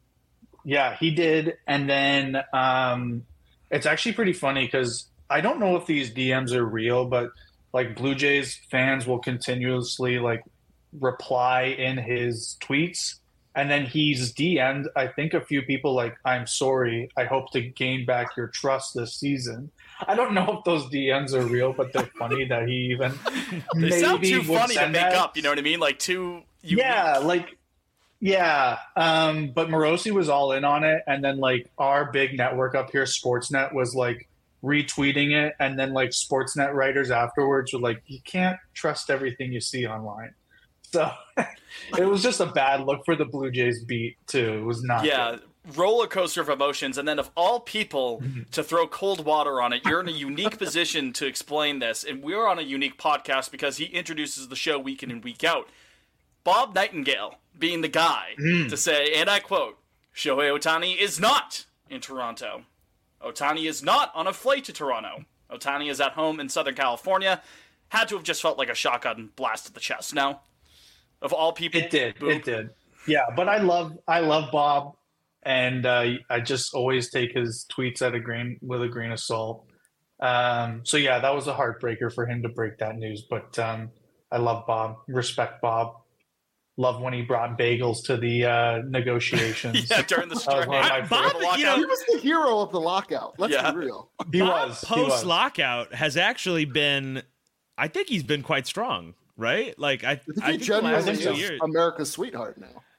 Yeah, he did. And then um, it's actually pretty funny because I don't know if these D Ms are real, but like Blue Jays fans will continuously like reply in his tweets. And then he's D M'd, I think, a few people like, I'm sorry. I hope to gain back your trust this season. I don't know if those D Ms are real, but they're funny that he even They maybe sound too would funny to send make that. up. You know what I mean? Like too. Unique. Yeah, like yeah. Um, but Morosi was all in on it, and then like our big network up here, Sportsnet, was like retweeting it, and then like Sportsnet writers afterwards were like, you can't trust everything you see online. So it was just a bad look for the Blue Jays beat too. It was not Yeah. good. Roller coaster of emotions, and then of all people to throw cold water on it, you're in a unique position to explain this, and we're on a unique podcast because he introduces the show week in and week out. Bob Nightingale being the guy to say, and I quote, Shohei Ohtani is not in Toronto. Ohtani is not on a flight to Toronto. Ohtani is at home in Southern California. Had to have just felt like a shotgun blast to the chest. No? Of all people, It did. boop. It did. Yeah, but I love I love Bob, and uh, I just always take his tweets at a grain with a grain of salt. Um, so yeah, that was a heartbreaker for him to break that news. But um, I love Bob. Respect Bob. Love when he brought bagels to the uh, negotiations. Yeah, during the That was strike. one of my Bob, favorite- you know, He was the hero of the lockout. Let's Yeah. be real. He Bob was. He was. post lockout has actually been. I think he's been quite strong, right? Like I, I think I he think the last genuinely two is years. America's sweetheart now.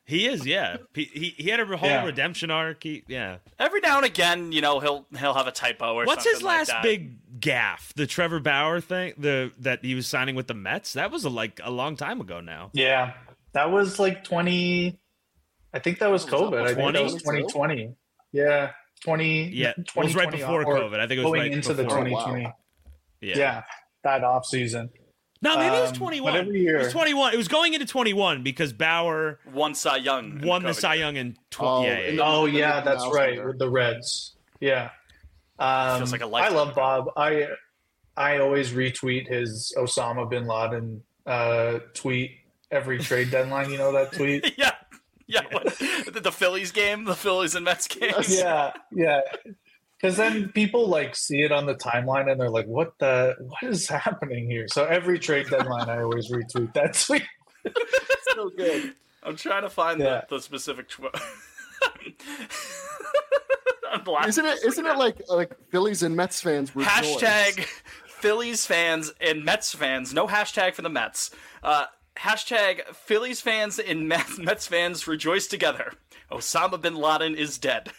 He is, yeah. He he, he had a whole Yeah. redemption arc. He, yeah. Every now and again, you know, he'll he'll have a typo or What's something his last like that. big gaffe? The Trevor Bauer thing, the that he was signing with the Mets. That was a, like a long time ago now. Yeah, that was like twenty. I think that was COVID. I think that was twenty? twenty twenty. Yeah, twenty. Yeah, it was right before or COVID. I think it was going right into the before. twenty twenty. Wow. Yeah. Yeah. that off season. No, maybe it was Um, twenty-one. but every year- It was twenty-one. It was going into twenty-one because Bauer won Cy Young. won the Cy Young in twenty. yeah, yeah, yeah. Oh yeah, that's right with the Reds. Yeah, um, Feels like a I lifetime love Bob. I I always retweet his Osama bin Laden uh, tweet every trade deadline. You know that tweet? yeah, yeah. What, the, the Phillies game, the Phillies and Mets game. Yeah, yeah. Because then people like see it on the timeline and they're like, "What the? What is happening here?" So every trade deadline, I always retweet that tweet. So good. I'm trying to find Yeah. the, the specific. Tw- Isn't it? Isn't it like like Phillies and Mets fans rejoice? Hashtag Phillies fans and Mets fans. No hashtag for the Mets. Uh, hashtag Phillies fans and Mets, Mets fans rejoice together. Osama bin Laden is dead.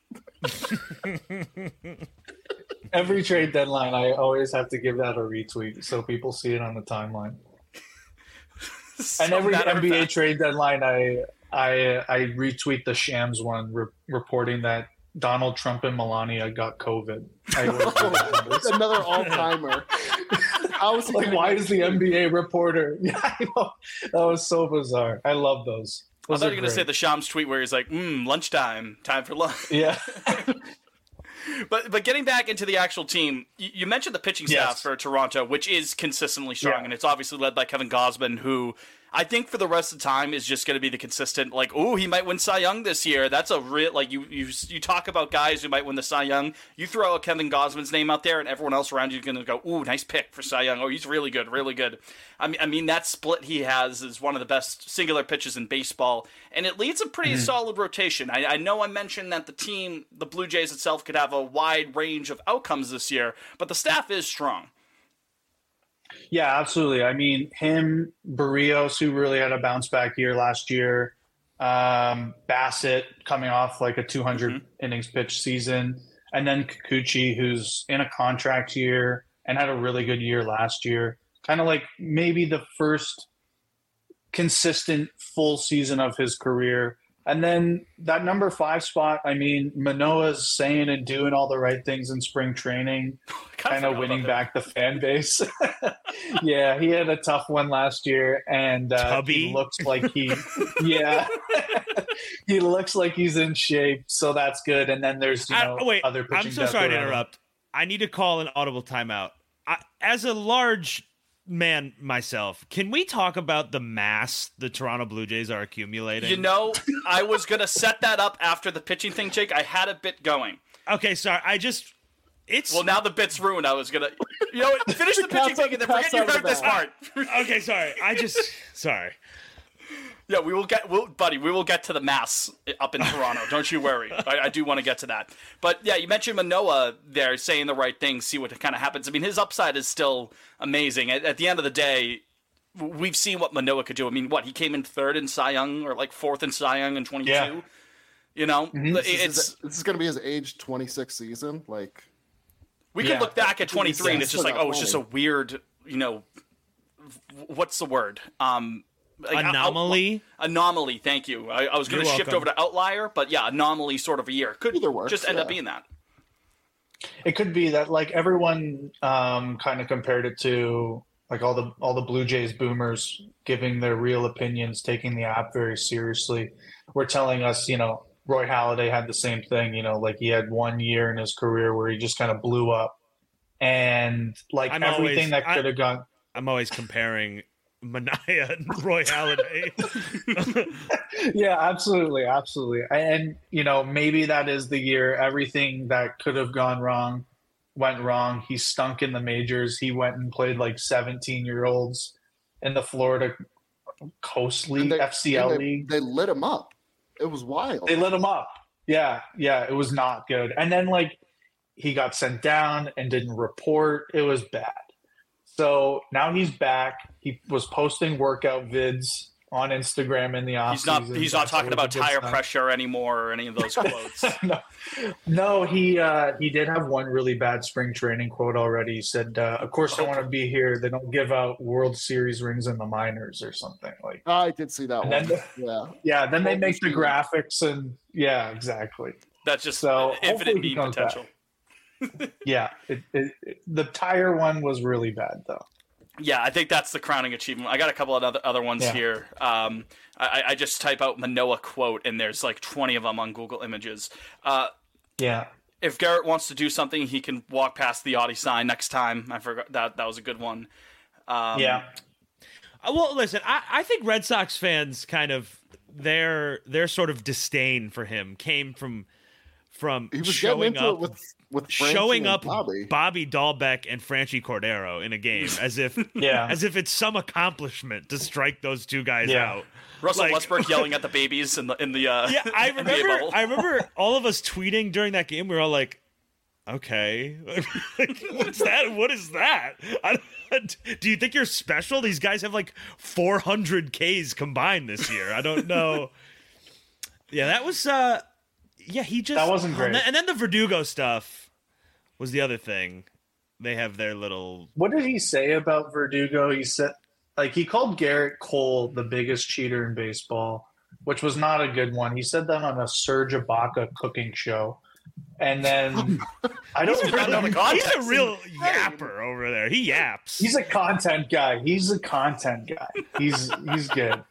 Every trade deadline, I always have to give that a retweet so people see it on the timeline. So and every matter of N B A fact. trade deadline, I I I retweet the Shams one re- reporting that Donald Trump and Melania got COVID. I always do that. It's another all timer. How is he Like, gonna why get is the paid? N B A reporter? Yeah, I know. That was so bizarre. I love those. I Those thought are you were going to say great. the Shams tweet where he's like, mm, lunchtime, time for lunch. Yeah. But but getting back into the actual team, you, you mentioned the pitching staff Yes. for Toronto, which is consistently strong, Yeah. and it's obviously led by Kevin Gausman, who I think for the rest of the time is just going to be the consistent, like, oh, he might win Cy Young this year. That's a real, like, you, you you talk about guys who might win the Cy Young, you throw out Kevin Gausman's name out there, and everyone else around you is going to go, ooh, nice pick for Cy Young. Oh, he's really good, really good. I mean, I mean, that split he has is one of the best singular pitches in baseball, and it leads a pretty Mm-hmm. solid rotation. I, I know I mentioned that the team, the Blue Jays itself, could have a wide range of outcomes this year, but the staff is strong. Yeah, absolutely. I mean, him, Barrios, who really had a bounce back year last year, um, Bassett coming off like a two hundred Mm-hmm. innings pitch season, and then Kikuchi, who's in a contract year and had a really good year last year. Kind of like maybe the first consistent full season of his career. And then that number five spot, I mean, Manoa's saying and doing all the right things in spring training, kind of winning back the fan base. Yeah, he had a tough one last year, and uh, Tubby? he looks like he, yeah, he looks like he's in shape, so that's good. And then there's you I- know oh, wait, other pitching I'm so depth sorry to around him. interrupt. I need to call an audible timeout. I, as a large man myself, can we talk about the mass the Toronto Blue Jays are accumulating? You know, I was going to set that up after the pitching thing, Jake. I had a bit going. Okay, sorry. I just it's Well, now the bit's ruined. I was going to, you know what, finish the pitching thing and then forget you heard this part. okay. Sorry. I just sorry. Yeah, we will get, we'll, buddy, we will get to the mass up in Toronto. Don't you worry. I, I do want to get to that. But yeah, you mentioned Manoa there saying the right things, see what kind of happens. I mean, his upside is still amazing. At, at the end of the day, we've seen what Manoa could do. I mean, what, he came in third in Cy Young or like fourth in Cy Young in twenty-two? Yeah. You know, Mm-hmm. This is, it's his- this is going to be his age twenty-six season. Like, we Yeah. could look back at twenty-three and it's just like, oh, it's just a weird, you know, what's the word? Um, like, Anomaly? out- anomaly. Thank you. I, I was going to You're shift welcome. over to outlier, but yeah, anomaly sort of a year could Either works, just end up yeah. being that. It could be that like everyone um, kind of compared it to like all the all the Blue Jays boomers giving their real opinions, taking the app very seriously. We're telling us, you know, Roy Halladay had the same thing. You know, like he had one year in his career where he just kind of blew up, and like I'm everything always- that I- could have gone. I'm always comparing Mania and Roy Halladay. Yeah, absolutely, absolutely. And you know, maybe that is the year everything that could have gone wrong went wrong. He stunk in the majors. He went and played like seventeen year olds in the Florida Coast and League, they- F C L and they, League. They lit him up. It was wild. They lit him up. Yeah, yeah, it was not good. And then like he got sent down and didn't report. It was bad. So now he's back. He was posting workout vids on Instagram in the off He's not. He's not talking about tire pressure anymore or any of those quotes. no, no, he uh, he did have one really bad spring training quote already. He said, uh, "Of course, I want to be here. They don't give out World Series rings in the minors or something like." I did see that and one. Then, yeah, yeah. Then they make the graphics and yeah, exactly. That's just so infinite meme potential. yeah, it, it, it, the tire one was really bad though. Yeah, I think that's the crowning achievement. I got a couple of other other ones yeah. here. Um, I, I just type out Manoah quote, and there's like twenty of them on Google Images. Uh, yeah. If Garrett wants to do something, he can walk past the Audi sign next time. I forgot that that was a good one. Um, yeah. Uh, well, listen, I, I think Red Sox fans kind of their their sort of disdain for him came from from he was showing getting into up it with. With showing up Bobby. Bobby Dahlbeck and Franchi Cordero in a game as if yeah. as if it's some accomplishment to strike those two guys yeah. out. Russell like, Westbrook yelling at the babies in the in the uh, yeah. I N B A remember bubble. I remember all of us tweeting during that game. We were all like, okay, like, what's that? What is that? I, do you think you're special? These guys have like four hundred Ks combined this year. I don't know. Yeah, that was. uh Yeah, he just that wasn't great. And then, and then the Verdugo stuff was the other thing. They have their little. What did he say about Verdugo? He said, like, he called Garrett Cole the biggest cheater in baseball, which was not a good one. He said that on a Serge Ibaka cooking show, and then I don't he's remember. A, he's a real yapper over there. He yaps. He's a content guy. He's a content guy. He's he's good.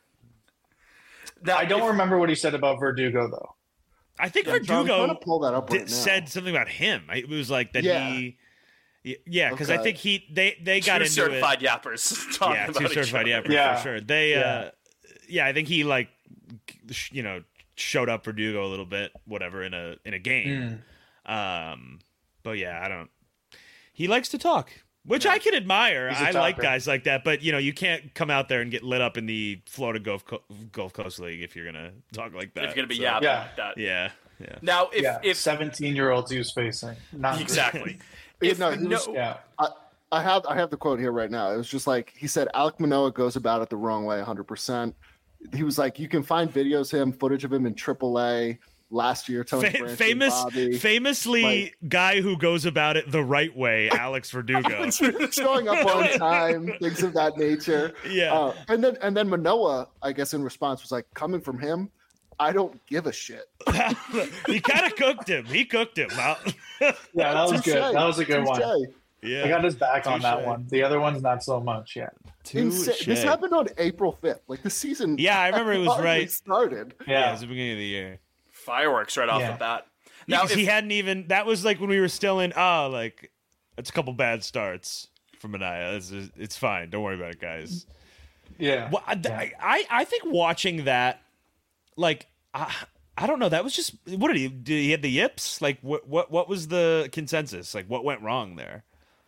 Now, I don't if, remember what he said about Verdugo though. I think yeah, Verdugo pull that up right did, now. said something about him. It was like that yeah. he, yeah, because okay. I think he they they got two into certified it. yappers. Talking Yeah, about two certified yappers yeah. for sure. They, yeah. uh, yeah, I think he like, you know, showed up Verdugo a little bit, whatever, in a in a game. Mm. Um, but yeah, I don't. He likes to talk. Which yeah. I can admire. I talker. like guys like that, but you know, you can't come out there and get lit up in the Florida Gulf Co- Gulf Coast League if you're gonna talk like that. If you're gonna be so, yapping yeah. like that. Yeah, yeah. Now, if yeah. if seventeen-year-olds he was facing, not exactly. if, if, no, no, was, yeah. I, I have I have the quote here right now. It was just like he said, Alek Manoah goes about it the wrong way, one hundred percent. He was like, you can find videos of him, footage of him in triple A. Last year, Tony Fa- Branch famous, Bobby, famously like, guy who goes about it the right way, Alex Verdugo, showing up on time, things of that nature. Yeah, uh, and then and then Manoah, I guess, in response was like, coming from him, I don't give a shit. He kind of cooked him. He cooked him. yeah, that was Touché. good. That was a good Touché. one. Yeah, I got his back Touché. on that one. The other one's not so much. Yeah. Insa- this happened on April fifth. Like the season. Yeah, I remember it was right. Started. Yeah, yeah, it was the beginning of the year. Fireworks right off yeah. the bat. Now, Now, if, if, he hadn't even. That was like when we were still in. Oh, like it's a couple bad starts for Manaea. It's, it's fine. Don't worry about it, guys. Yeah. Well, I, yeah. I I think watching that, like, I, I don't know. That was just what did he? Did he had the yips? Like, what what what was the consensus? Like, what went wrong there?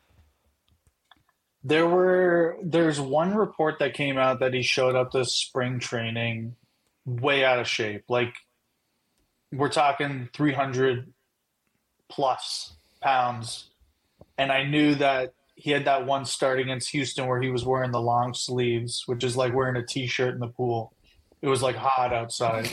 There were. There's one report that came out that he showed up to spring training way out of shape. Like, we're talking three hundred plus pounds. And I knew that he had that one start against Houston where he was wearing the long sleeves, which is like wearing a T-shirt in the pool. It was like hot outside.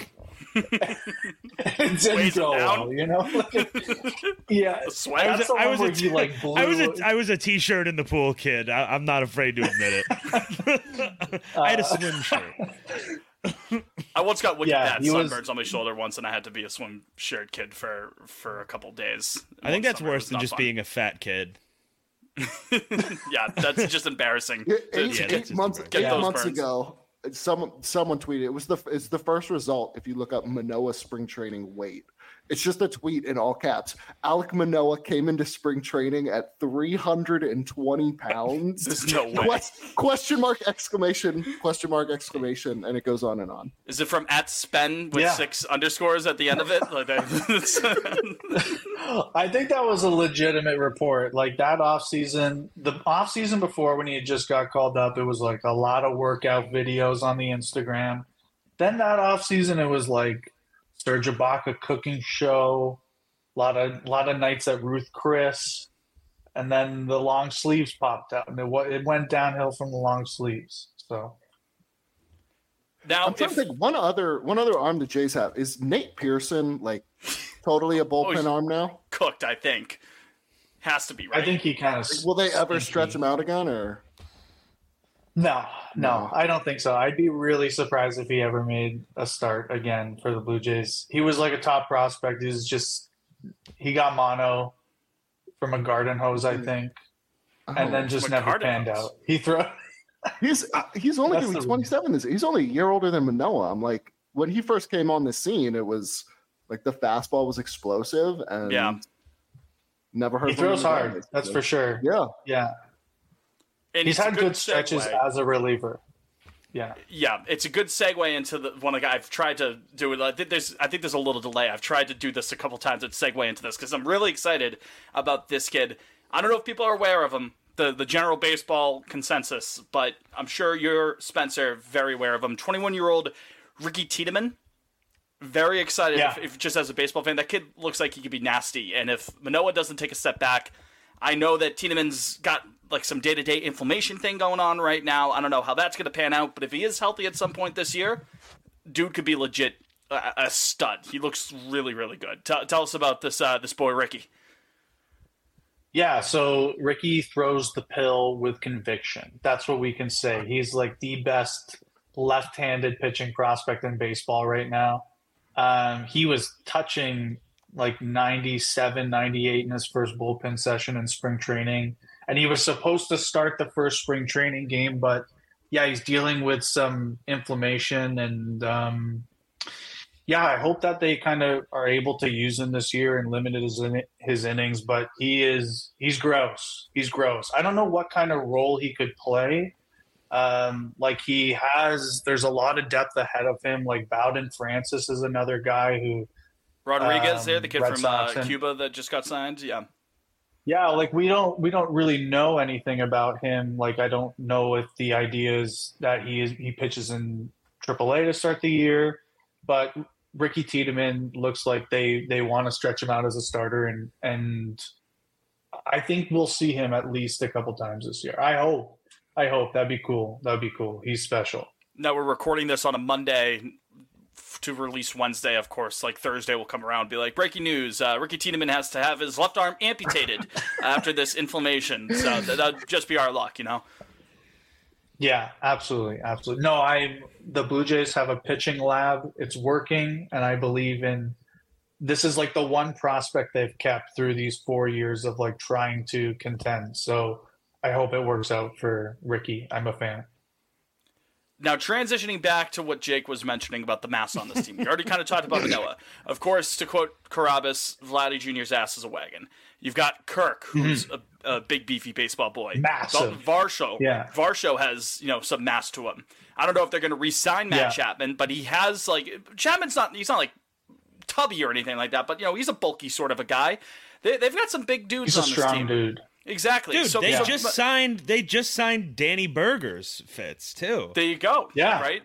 It didn't go well, you know? Like, yeah. Sweat. I was, the a, I, one was where a, he, like, blew- I was a I was a T-shirt in the pool kid. I, I'm not afraid to admit it. I had a swim shirt. I once got wicked Yeah, bad he was- sunburns on my shoulder once, and I had to be a swim shirt kid for, for a couple days. I think One that's summer. It worse was than not just fun. being a fat kid. Yeah, that's just embarrassing. Yeah, to- eight, to yeah, eight that's just months, embarrassing. eight Get those months burns. ago, someone someone tweeted it was the it's the first result if you look up Manoah spring training weight. It's just a tweet in all caps. Alek Manoah came into spring training at three hundred twenty pounds. There's no way. Quest- question mark exclamation question mark exclamation, and it goes on and on. Is it from at Spen with Yeah. six underscores at the end of it? Like that- I think that was a legitimate report. Like that off season, the off season before when he had just got called up, it was like a lot of workout videos on the Instagram. Then that off season, it was like Serge Ibaka cooking show, a lot of a lot of nights at Ruth Chris, and then the long sleeves popped out, and it, it went downhill from the long sleeves. So Now, I'm trying if, to think one other one other arm the Jays have. Is Nate Pearson like totally a bullpen oh, arm now? Cooked, I think. Has to be, right? I think he kind of. Will they ever stretch him out again, or? No, no, I don't think so. I'd be really surprised if he ever made a start again for the Blue Jays. He was like a top prospect. He was just he got mono from a garden hose, I think, Oh, and then just never garden panned hose. out. He threw. He's uh, he's only That's gonna be the- twenty-seven. This he's only a year older than Manoah. I'm like, when he first came on the scene, it was like the fastball was explosive and Yeah. never heard. He from him throws again, hard. That's basically. for sure. Yeah, Yeah, And he's it's a had good stretches segue. as a reliever. Yeah. Yeah, it's a good segue into the one. Like I've tried to do it. I think there's, I think there's a little delay. I've tried to do this a couple times and segue into this because I'm really excited about this kid. I don't know if people are aware of him, the the general baseball consensus, but I'm sure you're, Spencer, very aware of him. twenty-one-year-old Ricky Tiedemann. Very excited, Yeah. if, if just as a baseball fan. That kid looks like he could be nasty, and if Manoah doesn't take a step back, I know that Tiedemann's got like some day-to-day inflammation thing going on right now. I don't know how that's going to pan out, but if he is healthy at some point this year, dude could be legit a, a stud. He looks really, really good. Tell, tell us about this uh, this boy Ricky. Yeah, so Ricky throws the pill with conviction. That's what we can say. He's like the best left-handed pitching prospect in baseball right now. Um, he was touching like ninety-seven, ninety-eight in his first bullpen session in spring training. And he was supposed to start the first spring training game, but yeah, he's dealing with some inflammation. And um, yeah, I hope that they kind of are able to use him this year and limit his, his innings. But he is, he's gross. He's gross. I don't know what kind of role he could play. Um, like he has, there's a lot of depth ahead of him. Like Bowden Francis is another guy who, Rodriguez um, there, the kid Red from uh, Sox and- Cuba that just got signed. Yeah. Yeah, like we don't we don't really know anything about him. Like I don't know if the idea is that he is he pitches in triple A to start the year, but Ricky Tiedemann looks like they they want to stretch him out as a starter, and and I think we'll see him at least a couple times this year. I hope. I hope that'd be cool. That'd be cool. He's special. Now we're recording this on a Monday to release Wednesday, of course. Like Thursday will come around and be like, breaking news, uh, Ricky Tiedemann has to have his left arm amputated after this inflammation. So that, that'd just be our luck, you know? Yeah, absolutely. Absolutely. No, I, the Blue Jays have a pitching lab. It's working. And I believe in, this is like the one prospect they've kept through these four years of like trying to contend. So I hope it works out for Ricky. I'm a fan. Now, transitioning back to what Jake was mentioning about the mass on this team. We already kind of talked about Manoah. Of course, to quote Carabas, Vladdy Junior's ass is a wagon. You've got Kirk, who's mm-hmm. a, a big, beefy baseball boy. Massive. Varsho. Yeah. Varsho has, you know, some mass to him. I don't know if they're going to re-sign Matt Yeah. Chapman, but he has, like... Chapman's not... He's not, like, tubby or anything like that, but, you know, he's a bulky sort of a guy. They, they've got some big dudes He's a on this strong team. dude. Exactly. Dude, so, they so- just but- signed. They just signed Danny Berger's Fitz too. There you go. Yeah. Right?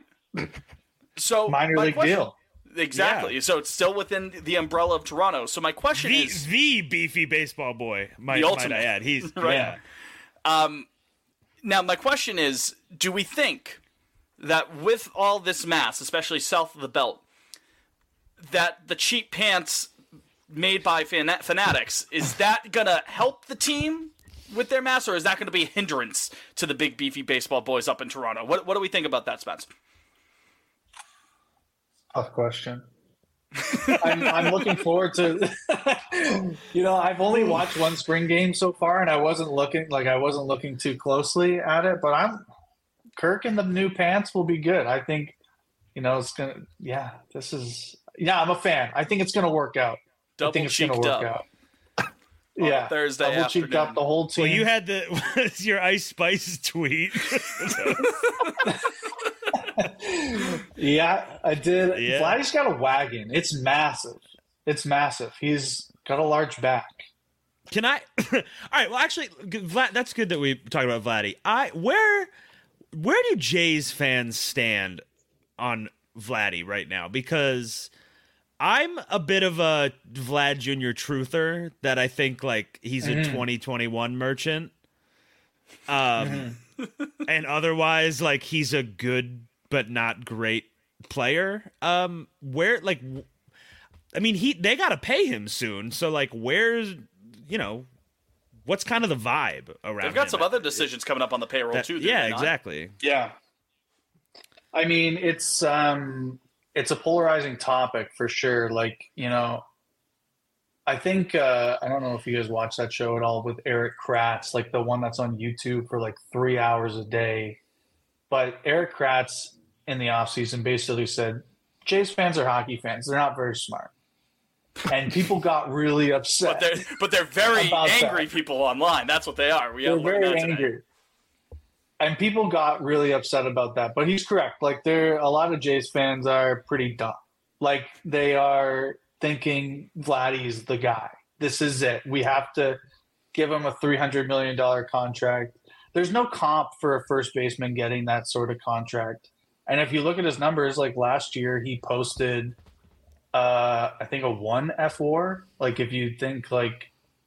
So Minor my league question- deal. Exactly. Yeah. So it's still within the umbrella of Toronto. So my question The is, the beefy baseball boy. Might, The might ultimate. I add? He's Right. yeah. um, now my question is, do we think that with all this mass, especially south of the belt, that the cheap pants made by fan- fanatics, is that gonna help the team with their mass, or is that gonna be a hindrance to the big beefy baseball boys up in Toronto? What What do we think about that, Spence? Tough question. I'm, I'm looking forward to, you know, I've only watched one spring game so far, and I wasn't looking like I wasn't looking too closely at it. But I'm Kirk in the new pants will be good. I think, you know, it's gonna. Yeah, this is. Yeah, I'm a fan. I think it's gonna work out. I think it's gonna Double-cheeked work up. out. Yeah, Thursday double cheeked up afternoon. the whole team. Well, you had the what's your Ice Spice tweet? Yeah, I did. Yeah. Vladdy's got a wagon. It's massive. It's massive. He's got a large back. Can I? All right. Well, actually, Vlad, that's good that we talked about Vladdy. I where where do Jays fans stand on Vladdy right now? Because I'm a bit of a Vlad Junior truther that I think like he's a Mm-hmm. twenty twenty-one merchant. Um, and otherwise, like he's a good but not great player. Um, where like, I mean, he they got to pay him soon. So like, where's you know, what's kind of the vibe around? They've got him? some other decisions coming up on the payroll That- too. do yeah, they not? exactly. Yeah. I mean, it's um, it's a polarizing topic for sure. Like, you know, I think uh, I don't know if you guys watch that show at all with Eric Kratz, like the one that's on YouTube for like three hours a day. But Eric Kratz in the offseason basically said, Jays fans are hockey fans. They're not very smart. And people got really upset. But they're but they're very about angry that. people online. That's what they are. We They're have learned very that today. angry. And people got really upset about that. But he's correct. Like, there, a lot of Jays fans are pretty dumb. Like, they are thinking Vladdy's the guy. This is it. We have to give him a three hundred million dollars contract. There's no comp for a first baseman getting that sort of contract. And if you look at his numbers, like last year, he posted, uh, I think, a one F W A R. Like, if you think, like,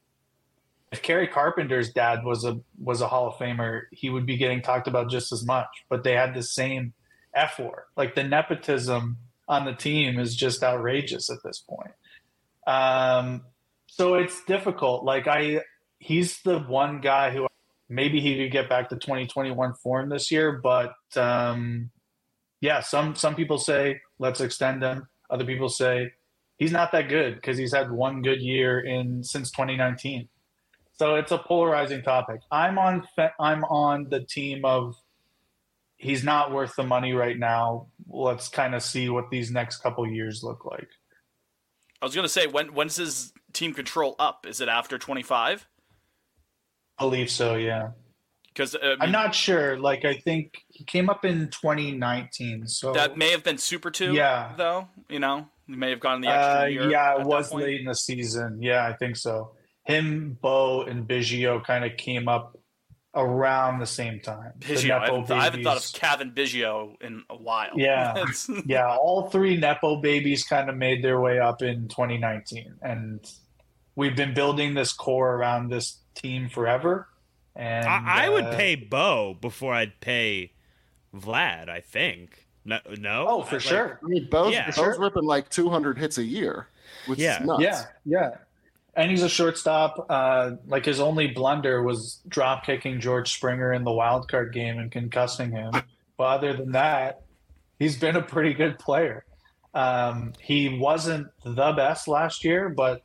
if Kerry Carpenter's dad was a was a Hall of Famer, he would be getting talked about just as much. But they had the same F W A R. Like, the nepotism on the team is just outrageous at this point. Um, so it's difficult. Like, I, he's the one guy who maybe he could get back to twenty twenty-one form this year. But um, yeah, some some people say let's extend him. Other people say he's not that good because he's had one good year in since twenty nineteen. So it's a polarizing topic. I'm on I'm on the team of he's not worth the money right now. Let's kind of see what these next couple years look like. I was going to say, when when's his team control up? Is it after twenty-five? I believe so, yeah. Because uh, I mean, I'm not sure. Like, I think he came up in twenty nineteen. So that may have been Super two. Yeah. Though you know, he may have gone the extra Uh, year. yeah, at it that was point. late in the season. Yeah, I think so. Him, Bo, and Biggio kind of came up around the same time. The Biggio. I Nepo haven't, I haven't thought of babies. Kevin Biggio in a while. Yeah, It's- yeah. All three Nepo babies kind of made their way up in twenty nineteen, and we've been building this core around this team forever. And I, I would uh, pay Bo before I'd pay Vlad. I think. No, no. Oh, for Like, sure. I mean, Bo's, Yeah, Bo's sure. ripping like two hundred hits a year, which Yeah. is nuts. Yeah, yeah. And he's a shortstop. Uh, like, his only blunder was drop kicking George Springer in the wild card game and concussing him. But other than that, he's been a pretty good player. Um, he wasn't the best last year, but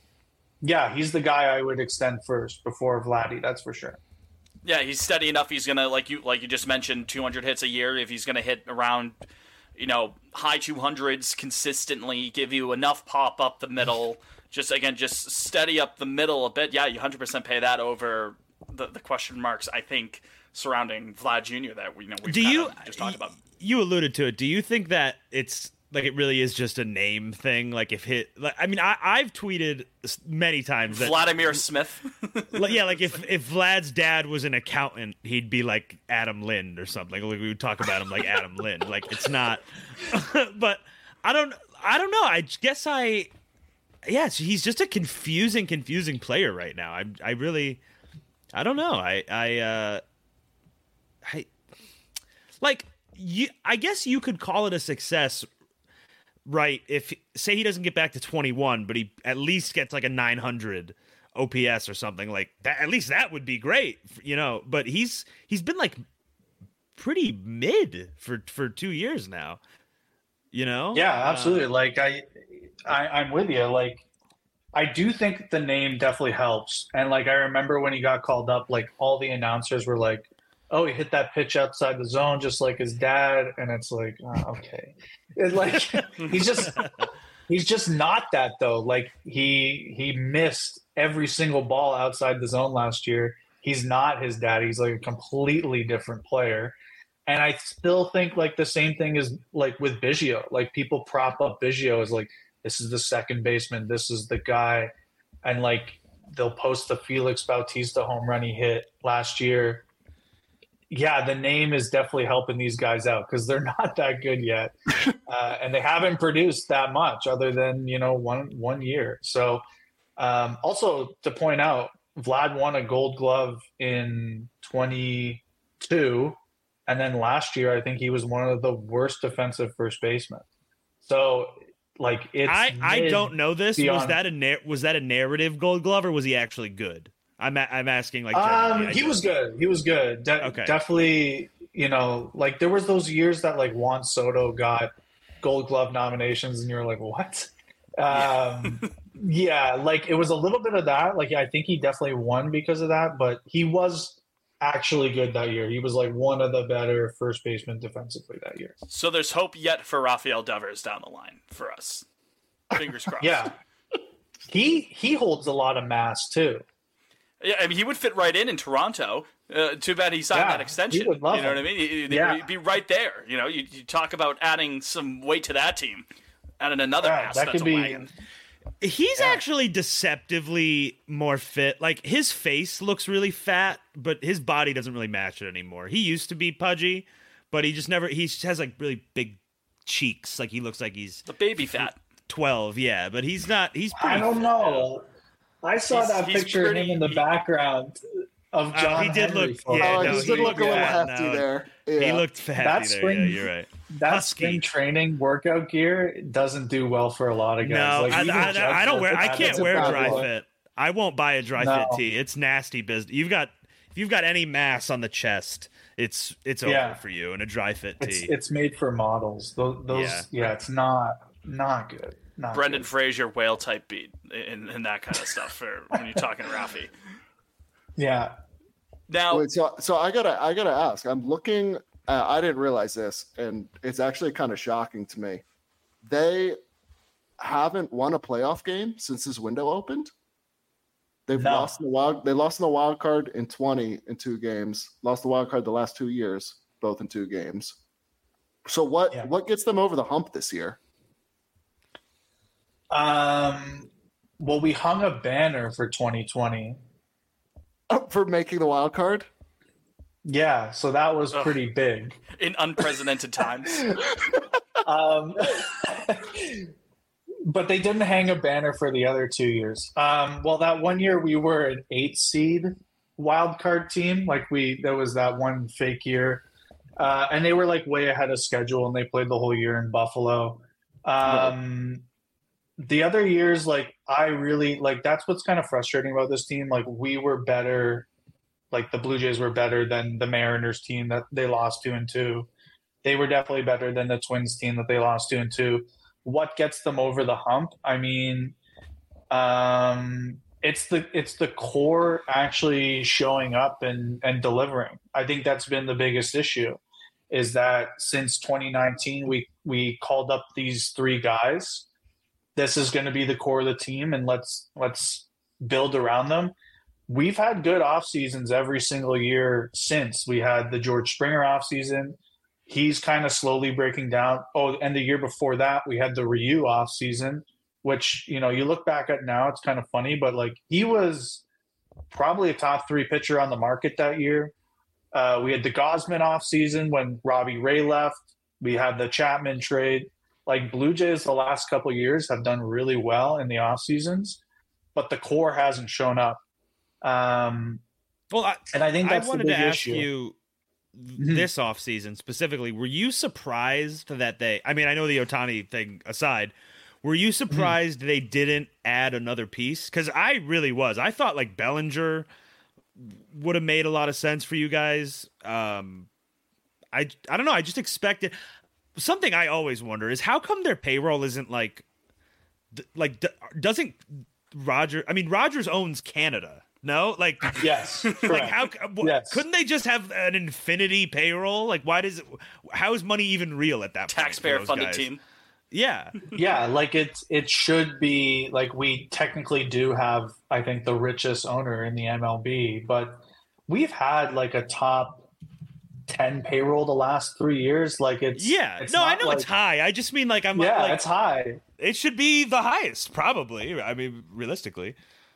yeah, he's the guy I would extend first before Vladdy. That's for sure. Yeah, he's steady enough. He's gonna like you like you just mentioned, two hundred hits a year. If he's gonna hit around, you know, high two hundreds consistently, give you enough pop up the middle. Just again, just steady up the middle a bit. Yeah, you one hundred percent pay that over the the question marks, I think, surrounding Vlad Junior that we you know we Do you just talked about. You alluded to it. Do you think that it's like it really is just a name thing? Like if hit, like I mean, I I've tweeted many times that Vladimir Smith. like, yeah, like if if Vlad's dad was an accountant, he'd be like Adam Lind or something. Like we would talk about him like Adam Lind. Like it's not, but I don't I don't know. I guess I. Yeah, so he's just a confusing, confusing player right now. I, I really, I don't know. I, I, uh, I, like you. I guess you could call it a success, right? If say he doesn't get back to twenty-one, but he at least gets like a nine hundred O P S or something like that. At least that would be great, you know. But he's he's been like pretty mid for for two years now. You know? Yeah, absolutely. Uh, like I, I, I'm with you. Like, I do think the name definitely helps. And like, I remember when he got called up, like all the announcers were like, "Oh, he hit that pitch outside the zone just like his dad," and it's like, oh, okay, it's like he's just he's just not that though. Like he he missed every single ball outside the zone last year. He's not his dad. He's like a completely different player. And I still think like the same thing is like with Biggio. Like people prop up Biggio as like, this is the second baseman, this is the guy, and like they'll post the Felix Bautista home run he hit last year. Yeah, the name is definitely helping these guys out because they're not that good yet, uh, and they haven't produced that much other than you know one one year. So um, also to point out, Vlad won a Gold Glove in twenty-two. And then last year, I think he was one of the worst defensive first basemen. So, like, it's I, I don't know this. beyond... Was that a na- was that a narrative Gold Glove, or was he actually good? I'm a- I'm asking like. Um, he was good. He was good. De- okay. Definitely, you know, like there was those years that like Juan Soto got Gold Glove nominations, and you're like, what? Um, yeah, like it was a little bit of that. Like I think he definitely won because of that, but he was actually good that year. He was like one of the better first basemen defensively that year. So there's hope yet for Rafael Devers down the line for us. Fingers crossed. Yeah, he he holds a lot of mass too. Yeah, I mean he would fit right in in Toronto. Uh, too bad he signed Yeah, that extension. he would love you know him. what I mean? He'd, Yeah. he'd be right there. You know, you, you talk about adding some weight to that team, adding another Yeah, ass that to could be. wagon. He's actually deceptively more fit. Like his face looks really fat, but his body doesn't really match it anymore. He used to be pudgy, but he just never. He just has like really big cheeks. Like he looks like he's the baby fat. Twelve, yeah, but he's not. He's. Pretty I don't fit. know. I saw He's- that he's picture pretty- of him in the background of Oh, John he did Henry look. photo. Yeah, Oh, no, he did look a little yeah, hefty no, there. He Yeah. looked hefty That there. spring- yeah, you're right. That Husky. spring training workout gear doesn't do well for a lot of guys. No, Like, I, even I, Judge I don't looked wear. at I that can't as a wear bad dry look. fit. I won't buy a dry No. fit tee. It's nasty business. You've got if you've got any mass on the chest, it's it's over Yeah. for you in a dry fit It's tee. it's made for models. Those, those Yeah. yeah. it's not not good. Not Brendan good. Fraser whale type beat and, and that kind of stuff for when you're talking Rafi. Yeah. Now, Wait, so so I gotta I gotta ask. I'm looking. Uh, I didn't realize this, and it's actually kind of shocking to me. They haven't won a playoff game since this window opened. They've No. lost in the wild. They lost in the wild card in twenty in two games. Lost the wild card the last two years, both in two games. So what Yeah. what gets them over the hump this year? Um. Well, we hung a banner for twenty twenty. For making the wild card? Yeah, so that was Ugh. pretty big. in unprecedented times. Um, but they didn't hang a banner for the other two years. Um, well, that one year we were an eight seed wild card team. Like we, there was that one fake year, uh, and they were like way ahead of schedule, and they played the whole year in Buffalo. Um, the other years, like I really like. That's what's kind of frustrating about this team. Like we were better. Like the Blue Jays were better than the Mariners team that they lost two and two. They were definitely better than the Twins team that they lost two and two. What gets them over the hump? I mean, um, it's the it's the core actually showing up and and delivering. I think that's been the biggest issue, is that since twenty nineteen we we called up these three guys. This is going to be the core of the team, and let's let's build around them. We've had good off seasons every single year since. We had the George Springer off season. He's kind of slowly breaking down. Oh, and the year before that, we had the Ryu off season, which, you know, you look back at now, it's kind of funny, but like he was probably a top three pitcher on the market that year. Uh, we had the Gosman off season when Robbie Ray left. We had the Chapman trade. Like Blue Jays the last couple of years have done really well in the off seasons, but the core hasn't shown up. Um, well, I, and I think that's I wanted the big to ask issue. you this offseason specifically, were you surprised that they, I mean, I know the Ohtani thing aside, were you surprised they didn't add another piece? Because I really was. I thought like Bellinger would have made a lot of sense for you guys. Um, I, I don't know. I just expected something. I always wonder is how come their payroll isn't like, like doesn't Roger, I mean, Rogers owns Canada. No, like yes, like how yes. couldn't they just have an infinity payroll? Like, why does it? How is money even real at that point? Taxpayer funded guys? team. Yeah, yeah, like it. It should be like we technically do have, I think, the richest owner in the M L B, but we've had like a top ten payroll the last three years. Like it's yeah. It's no, I not know like, it's high. I just mean like I'm yeah, like, it's high. It should be the highest, probably. I mean, realistically.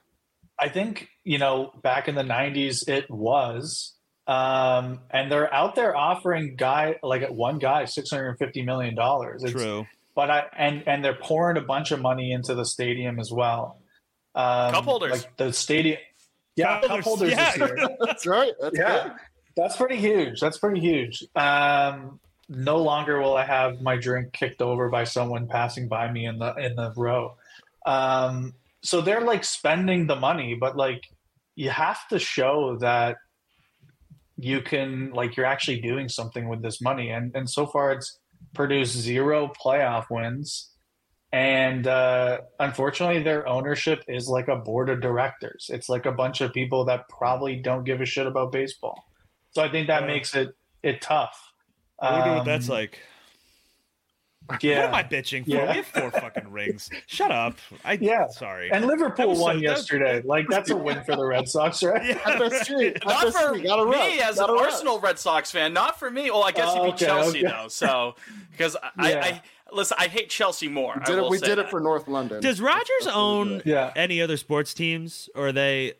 I think, you know, back in the nineties, it was. Um, and they're out there offering guy like at one guy six hundred fifty million dollars. True. But I and and they're pouring a bunch of money into the stadium as well. Um, Cup holders. Like the stadium. Yeah, Cup cup holders, holders yeah. this year. That's right. That's yeah. good. That's pretty huge. That's pretty huge. Um, no longer will I have my drink kicked over by someone passing by me in the in the row. Um, so they're like spending the money, but like you have to show that you can, like, you're actually doing something with this money. And and so far it's produced zero playoff wins. And uh, unfortunately, their ownership is like a board of directors. It's like a bunch of people that probably don't give a shit about baseball. So I think that uh, makes it it tough. I wonder um, what that's like. Yeah. What am I bitching for? Yeah. We have four fucking rings. Shut up. I yeah. Sorry. And Liverpool so, won yesterday. Was... Like, that's a win for the Red Sox, right? Yeah. F S G. Not F S G. for Gotta me run. as an Gotta Arsenal run. Red Sox fan. Not for me. Well, I guess Oh, you beat okay, Chelsea, okay. though. So, because I, Yeah. I, listen, I hate Chelsea more. We I did, will it, we say did that. it for North London. Does Rogers That's what we own did. Yeah. any other sports teams, or are they?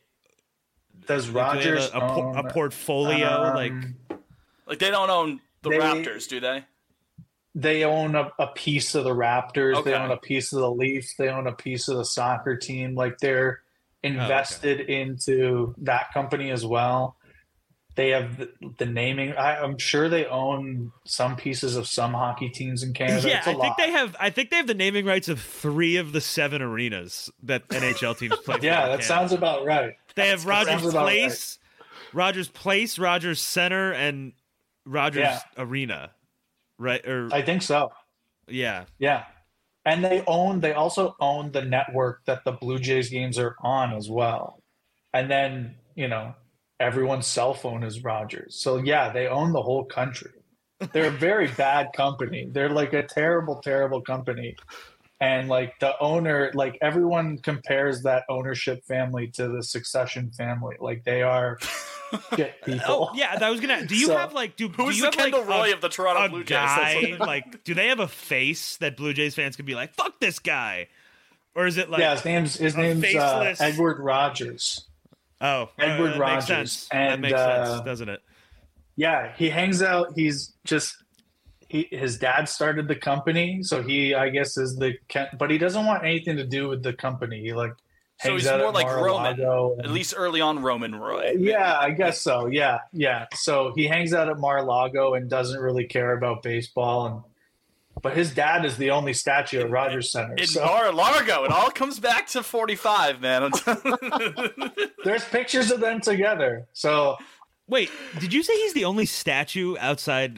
Does do they have Rogers a, a, por- own, a portfolio um, like? Like, they don't own the They- Raptors, do they? They own a, a piece of the Raptors. Okay. They own a piece of the Leafs. They own a piece of the soccer team. Like, they're invested into that company as well. They have the, the naming. I, I'm sure they own some pieces of some hockey teams in Canada. Yeah, It's a I think lot. they have. I think they have the naming rights of three of the seven arenas that N H L teams play. for Yeah, in that Canada. sounds about right. They have Rogers sounds about Place, Rogers Place, Rogers Center, and Rogers Yeah. Arena. Right? Or I think so. yeah. Yeah. And they own, they also own the network that the Blue Jays games are on as well. And then, you know, everyone's cell phone is Rogers. So yeah, they own the whole country. They're a very bad company. They're like a terrible, terrible company. And like the owner, like everyone compares that ownership family to the Succession family. Like they are shit people. Oh yeah, I was gonna. Do you So- have like do, Who's do you the have Kendall like Roy a, of the Toronto a Blue Jays? That's guy what- like? Do they have a face that Blue Jays fans could be like, "Fuck this guy," or is it like? yeah, his name's his a name's uh, faceless- Edward Rogers. Oh, Edward uh, that Rogers. Makes sense. that And, makes uh, sense, doesn't it? Yeah, he hangs out. He's just he, his dad started the company, so he I guess is the but he doesn't want anything to do with the company. He like So hangs he's out more at like Roman, Mar-a-Lago at and- least early on Roman Roy. Yeah, I guess so. Yeah, yeah. So he hangs out at Mar-a-Lago and doesn't really care about baseball, and but his dad is the only statue at Rogers Center. In So Mar-a-Lago, it all comes back to forty-five, man. there's pictures of them together. So Wait, did you say he's the only statue outside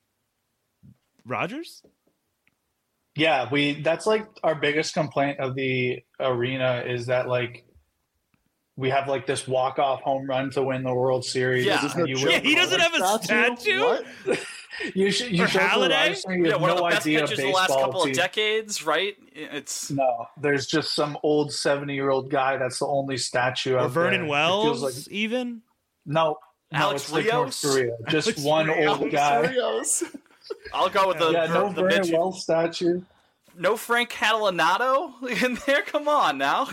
Rogers? yeah, we that's like our biggest complaint of the arena is that like we have like this walk-off home run to win the World Series. Yeah. and you Yeah, win- he doesn't have a statue. What? You should. You Or should Halladay? You yeah, have one of no the best idea pitchers of the last baseball couple team. of decades, right? It's No, there's just some old seventy-year-old guy that's the only statue Or out Vernon there. It Wells, feels like even? no, no, Alex it's like North Rios? Korea. Just Alex one Rios. old guy. Rios. I'll go with the Yeah, no the Vernon midget. Wells statue. No Frank Catalanato in there. Come on now.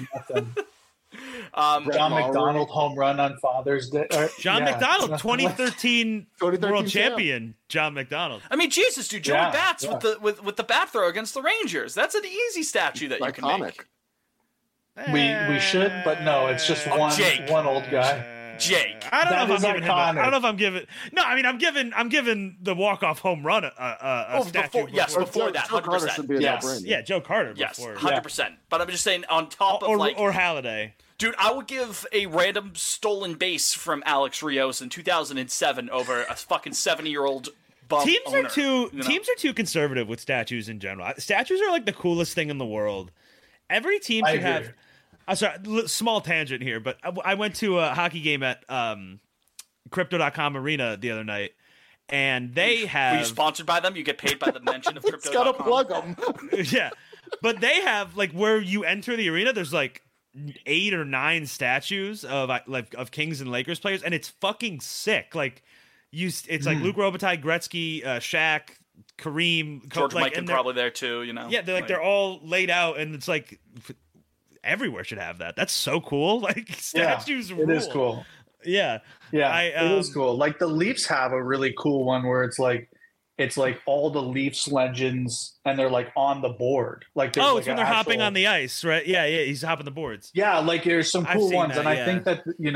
um, John Maury. McDonald home run on Father's Day. Or- John yeah. McDonald, twenty thirteen twenty thirteen world champ. champion. John McDonald. I mean, Jesus, dude, Joey Yeah, Bats yeah. with the with, with the bat throw against the Rangers. That's an easy statue that you can Iconic. make. We we should, but no, it's just Oh, one Jake. one old guy. Jake. I don't That know if is I'm giving him. A, I iconic. don't know if I'm giving. No, I mean I'm giving. I'm giving the walk off home run a, a, a Oh, statue. before, yes, Or before Joe- that, Joe hundred Carter should percent. be a Yes. no-brainer. Yeah, Joe Carter. Yes, before. hundred percent. But I'm just saying, on top of Or, like, or Halladay. dude, I would give a random stolen base from Alex Rios in two thousand seven over a fucking seventy-year-old bum Teams owner, are too you know? teams are too conservative with statues in general. Statues are like the coolest thing in the world. Every team I should agree. have. I'm sorry, l- small tangent here, but I, I went to a hockey game at um, Crypto dot com Arena the other night, and they Were you have sponsored by them? You get paid by the mention of It's crypto. got to plug them. yeah, but they have like where you enter the arena. There's like eight or nine statues of like of Kings and Lakers players, and it's fucking sick. Like you, it's like Luke Robitaille, Gretzky, uh, Shaq, Kareem, Co- George like, Mikan and they're- probably there too. You know. Yeah, they're like they're all laid out, and it's like f- everywhere should have that. That's so cool. Like Yeah, statues, it rule. is cool. Yeah, Yeah, I, it is um, cool. Like the Leafs have a really cool one where it's like it's like all the Leafs legends and they're like on the board. Like there's Oh, like it's when an they're hopping actual- on the ice, right? Yeah, yeah. He's hopping the boards. Yeah, like there's some I've cool seen ones, that, and I yeah. think that you know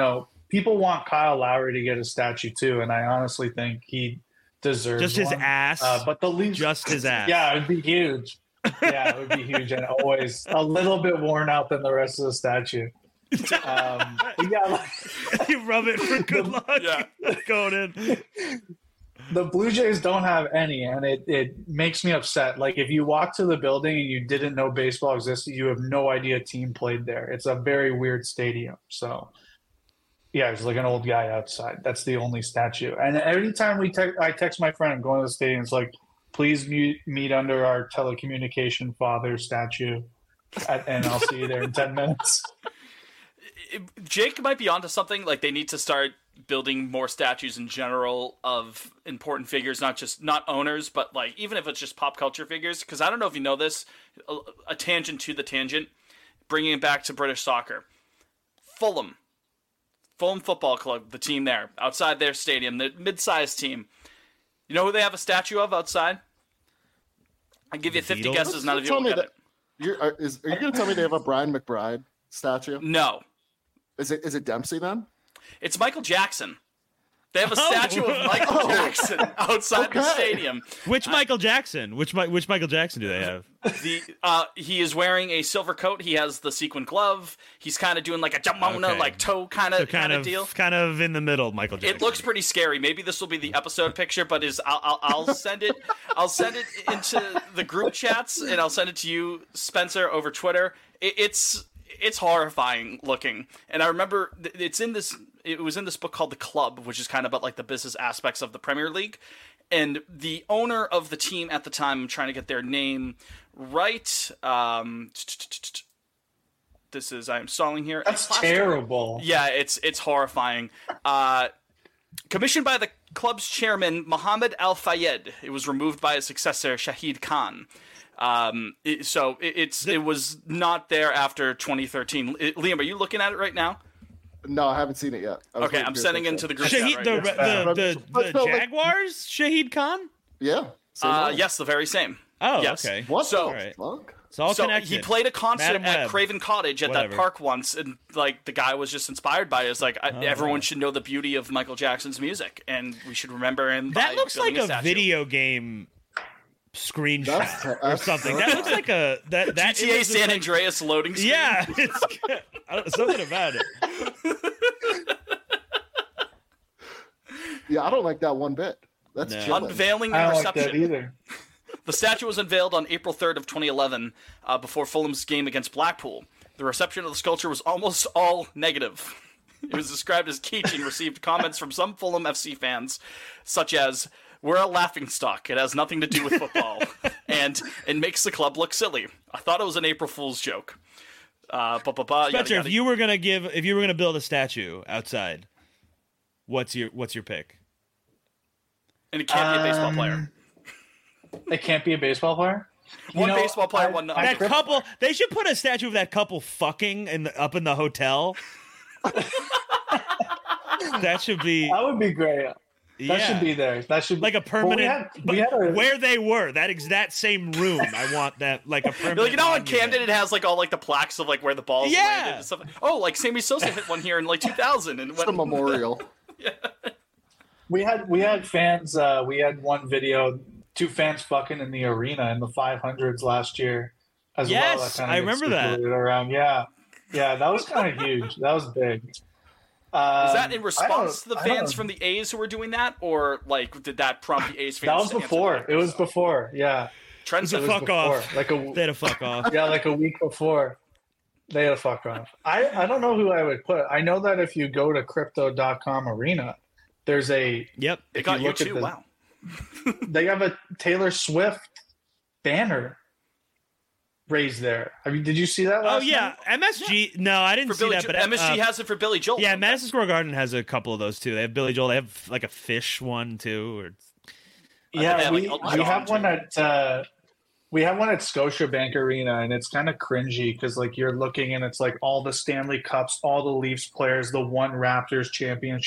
people want Kyle Lowry to get a statue too, and I honestly think he deserves Just his one. ass. Uh, but the Leafs, just his ass. Yeah, it would be huge. Yeah, it would be huge, and always a little bit worn out than the rest of the statue. Um, yeah, like, you rub it for good luck. Yeah, going in. The Blue Jays don't have any, and it, it makes me upset. Like, if you walk to the building and you didn't know baseball existed, you have no idea a team played there. It's a very weird stadium. So, yeah, it's like an old guy outside. That's the only statue. And every time we te- I text my friend, I'm going to the stadium, it's like, please meet, meet under our telecommunication father statue, at, and I'll see you there in ten minutes. Jake might be onto something. Like, they need to start building more statues in general of important figures, not just not owners, but like even if it's just pop culture figures. Because I don't know if you know this, a, a tangent to the tangent, bringing it back to British soccer. Fulham, Fulham Football Club, the team there outside their stadium, the mid-sized team. You know who they have a statue of outside? I give you The fifty Beatles? guesses. None of you Tell will me get that- it. You're, are, is, are you going to tell me they have a Brian McBride statue? No, Is it is it Dempsey then? it's Michael Jackson. They have a Oh. statue of Michael Oh. Jackson outside the Okay. stadium. Which Michael Jackson? Which Mi- which Michael Jackson do they have? The uh, he is wearing a silver coat. He has the sequin glove. He's kind of doing like a jamona, Okay. like toe kind So of kind kind of of deal. kind of in the middle, Michael Jackson. It looks pretty scary. Maybe this will be the episode picture, but is I'll, I'll I'll send it. I'll send it into the group chats, and I'll send it to you, Spencer, over Twitter. It, it's it's horrifying looking, and I remember th- it's in this. It was in this book called The Club, which is kind of about like the business aspects of the Premier League. And the owner of the team at the time, I'm trying to get their name right. Um, this is I'm stalling here. That's terrible. Yeah, it's it's horrifying. Uh, commissioned by the club's chairman Mohammed Al Fayed, it was removed by his successor Shahid Khan. Um, it, so it, it's it was not there after twenty thirteen. It- Liam, are you looking at it right now? No, I haven't seen it yet. I was Okay, waiting I'm for your sending picture. into the group Shahid, chat the, right now. the, the, But the no, like- Jaguars, Shahid Khan. Yeah. same Uh, one. yes, the very same. Oh, Yes. okay. What So- the fuck? It's all so connected. he played a concert Matt at Ebb. Craven Cottage at Whatever. that park once, and like the guy was just inspired by it. It's like I, Oh. everyone should know the beauty of Michael Jackson's music, and we should remember him. That by looks like building a statue. video game screenshot That's- or that's- something. That looks like a that that G T A image is San like- Andreas loading screen. Yeah, it's I don't- something about it. Yeah, I don't like that one bit. That's No. chilling. Unveiling I and don't like that reception. either. The statue was unveiled on April third of twenty eleven, uh, before Fulham's game against Blackpool. The reception of the sculpture was almost all negative. It was described as kitsch and received comments from some Fulham F C fans, such as, "We're a laughingstock. It has nothing to do with football," and "It makes the club look silly." I thought it was an April Fool's joke. Uh, ba, ba, ba, yada, Spencer, yada. if you were gonna give, if you were gonna build a statue outside, what's your what's your pick? and it can't be a baseball player. Um, It can't be a baseball player. You One know, baseball player, I- one non. I That crypt- couple, they should put a statue of that couple fucking in the, up in the hotel. That should be That would be great. That yeah. should be there. That should like a Well, we permanent. had- but we had a- where they were, that exact same room. I want that like a permanent. Like, you know, in monument. Camden, it has like all like the plaques of like where the balls Yeah. landed and stuff. Oh, like Sammy Sosa hit one here in like two thousand, and It's a went, memorial. We had we had fans. Uh, we had one video, two fans fucking in the arena in the five hundreds last year, as Yes, well. That kinda I gets remember that. circulated around. Yeah, yeah, that was kind of huge. That was big. Um, is that in I response to don't- the I don't- fans from the A's who were doing that, or like did that prompt the A's fans? That was to answer before. back? It was before. Yeah, Trent It was a it was fuck before. off. Like a They had a fuck off. yeah, like a week before. They had a fuck off. I, I don't know who I would put. I know that if you go to crypto dot com arena, there's a Yep. It if got you look at too. the- Wow. they have a Taylor Swift banner raised there. I mean, did you see that Oh last yeah, night? M S G. No, I didn't For see Billy, that. Jo- But M S G uh, has it for Billy Joel. yeah, don't they? Madison Square Garden has a couple of those too. They have Billy Joel. They have like a fish one too. Or Yeah, Yeah, we, like Elton we John, have one too. at uh, we have one at Scotiabank Arena, and it's kind of cringy because like you're looking and it's like all the Stanley Cups, all the Leafs players, the one Raptors championship,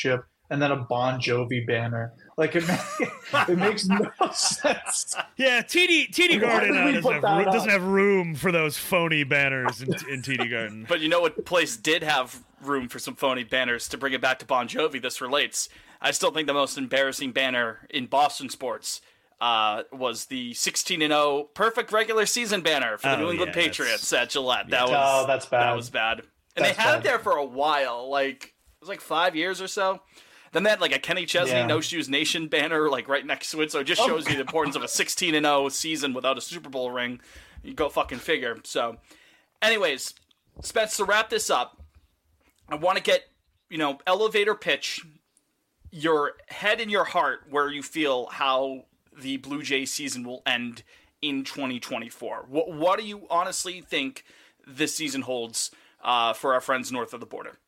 and then a Bon Jovi banner. Like it, it makes no sense. Yeah, T D T D Garden uh, doesn't, have, that doesn't up? have room for those phony banners in, in T D Garden. But you know what place did have room for some phony banners? To bring it back to Bon Jovi, this relates. I still think the most embarrassing banner in Boston sports uh, was the sixteen and oh perfect regular season banner for the Oh, New England yeah, Patriots at Gillette. That Oh, was that's bad. That was bad. And That's they had bad. it there for a while, like it was like five years or so. Then they had like a Kenny Chesney Yeah. No Shoes Nation banner like right next to it, so it just shows you the importance of a sixteen and oh season without a Super Bowl ring. You go fucking figure. So, anyways, Spence, to wrap this up, I want to get, you know, elevator pitch your head and your heart where you feel how the Blue Jays season will end in twenty twenty-four. What, what do you honestly think this season holds uh, for our friends north of the border?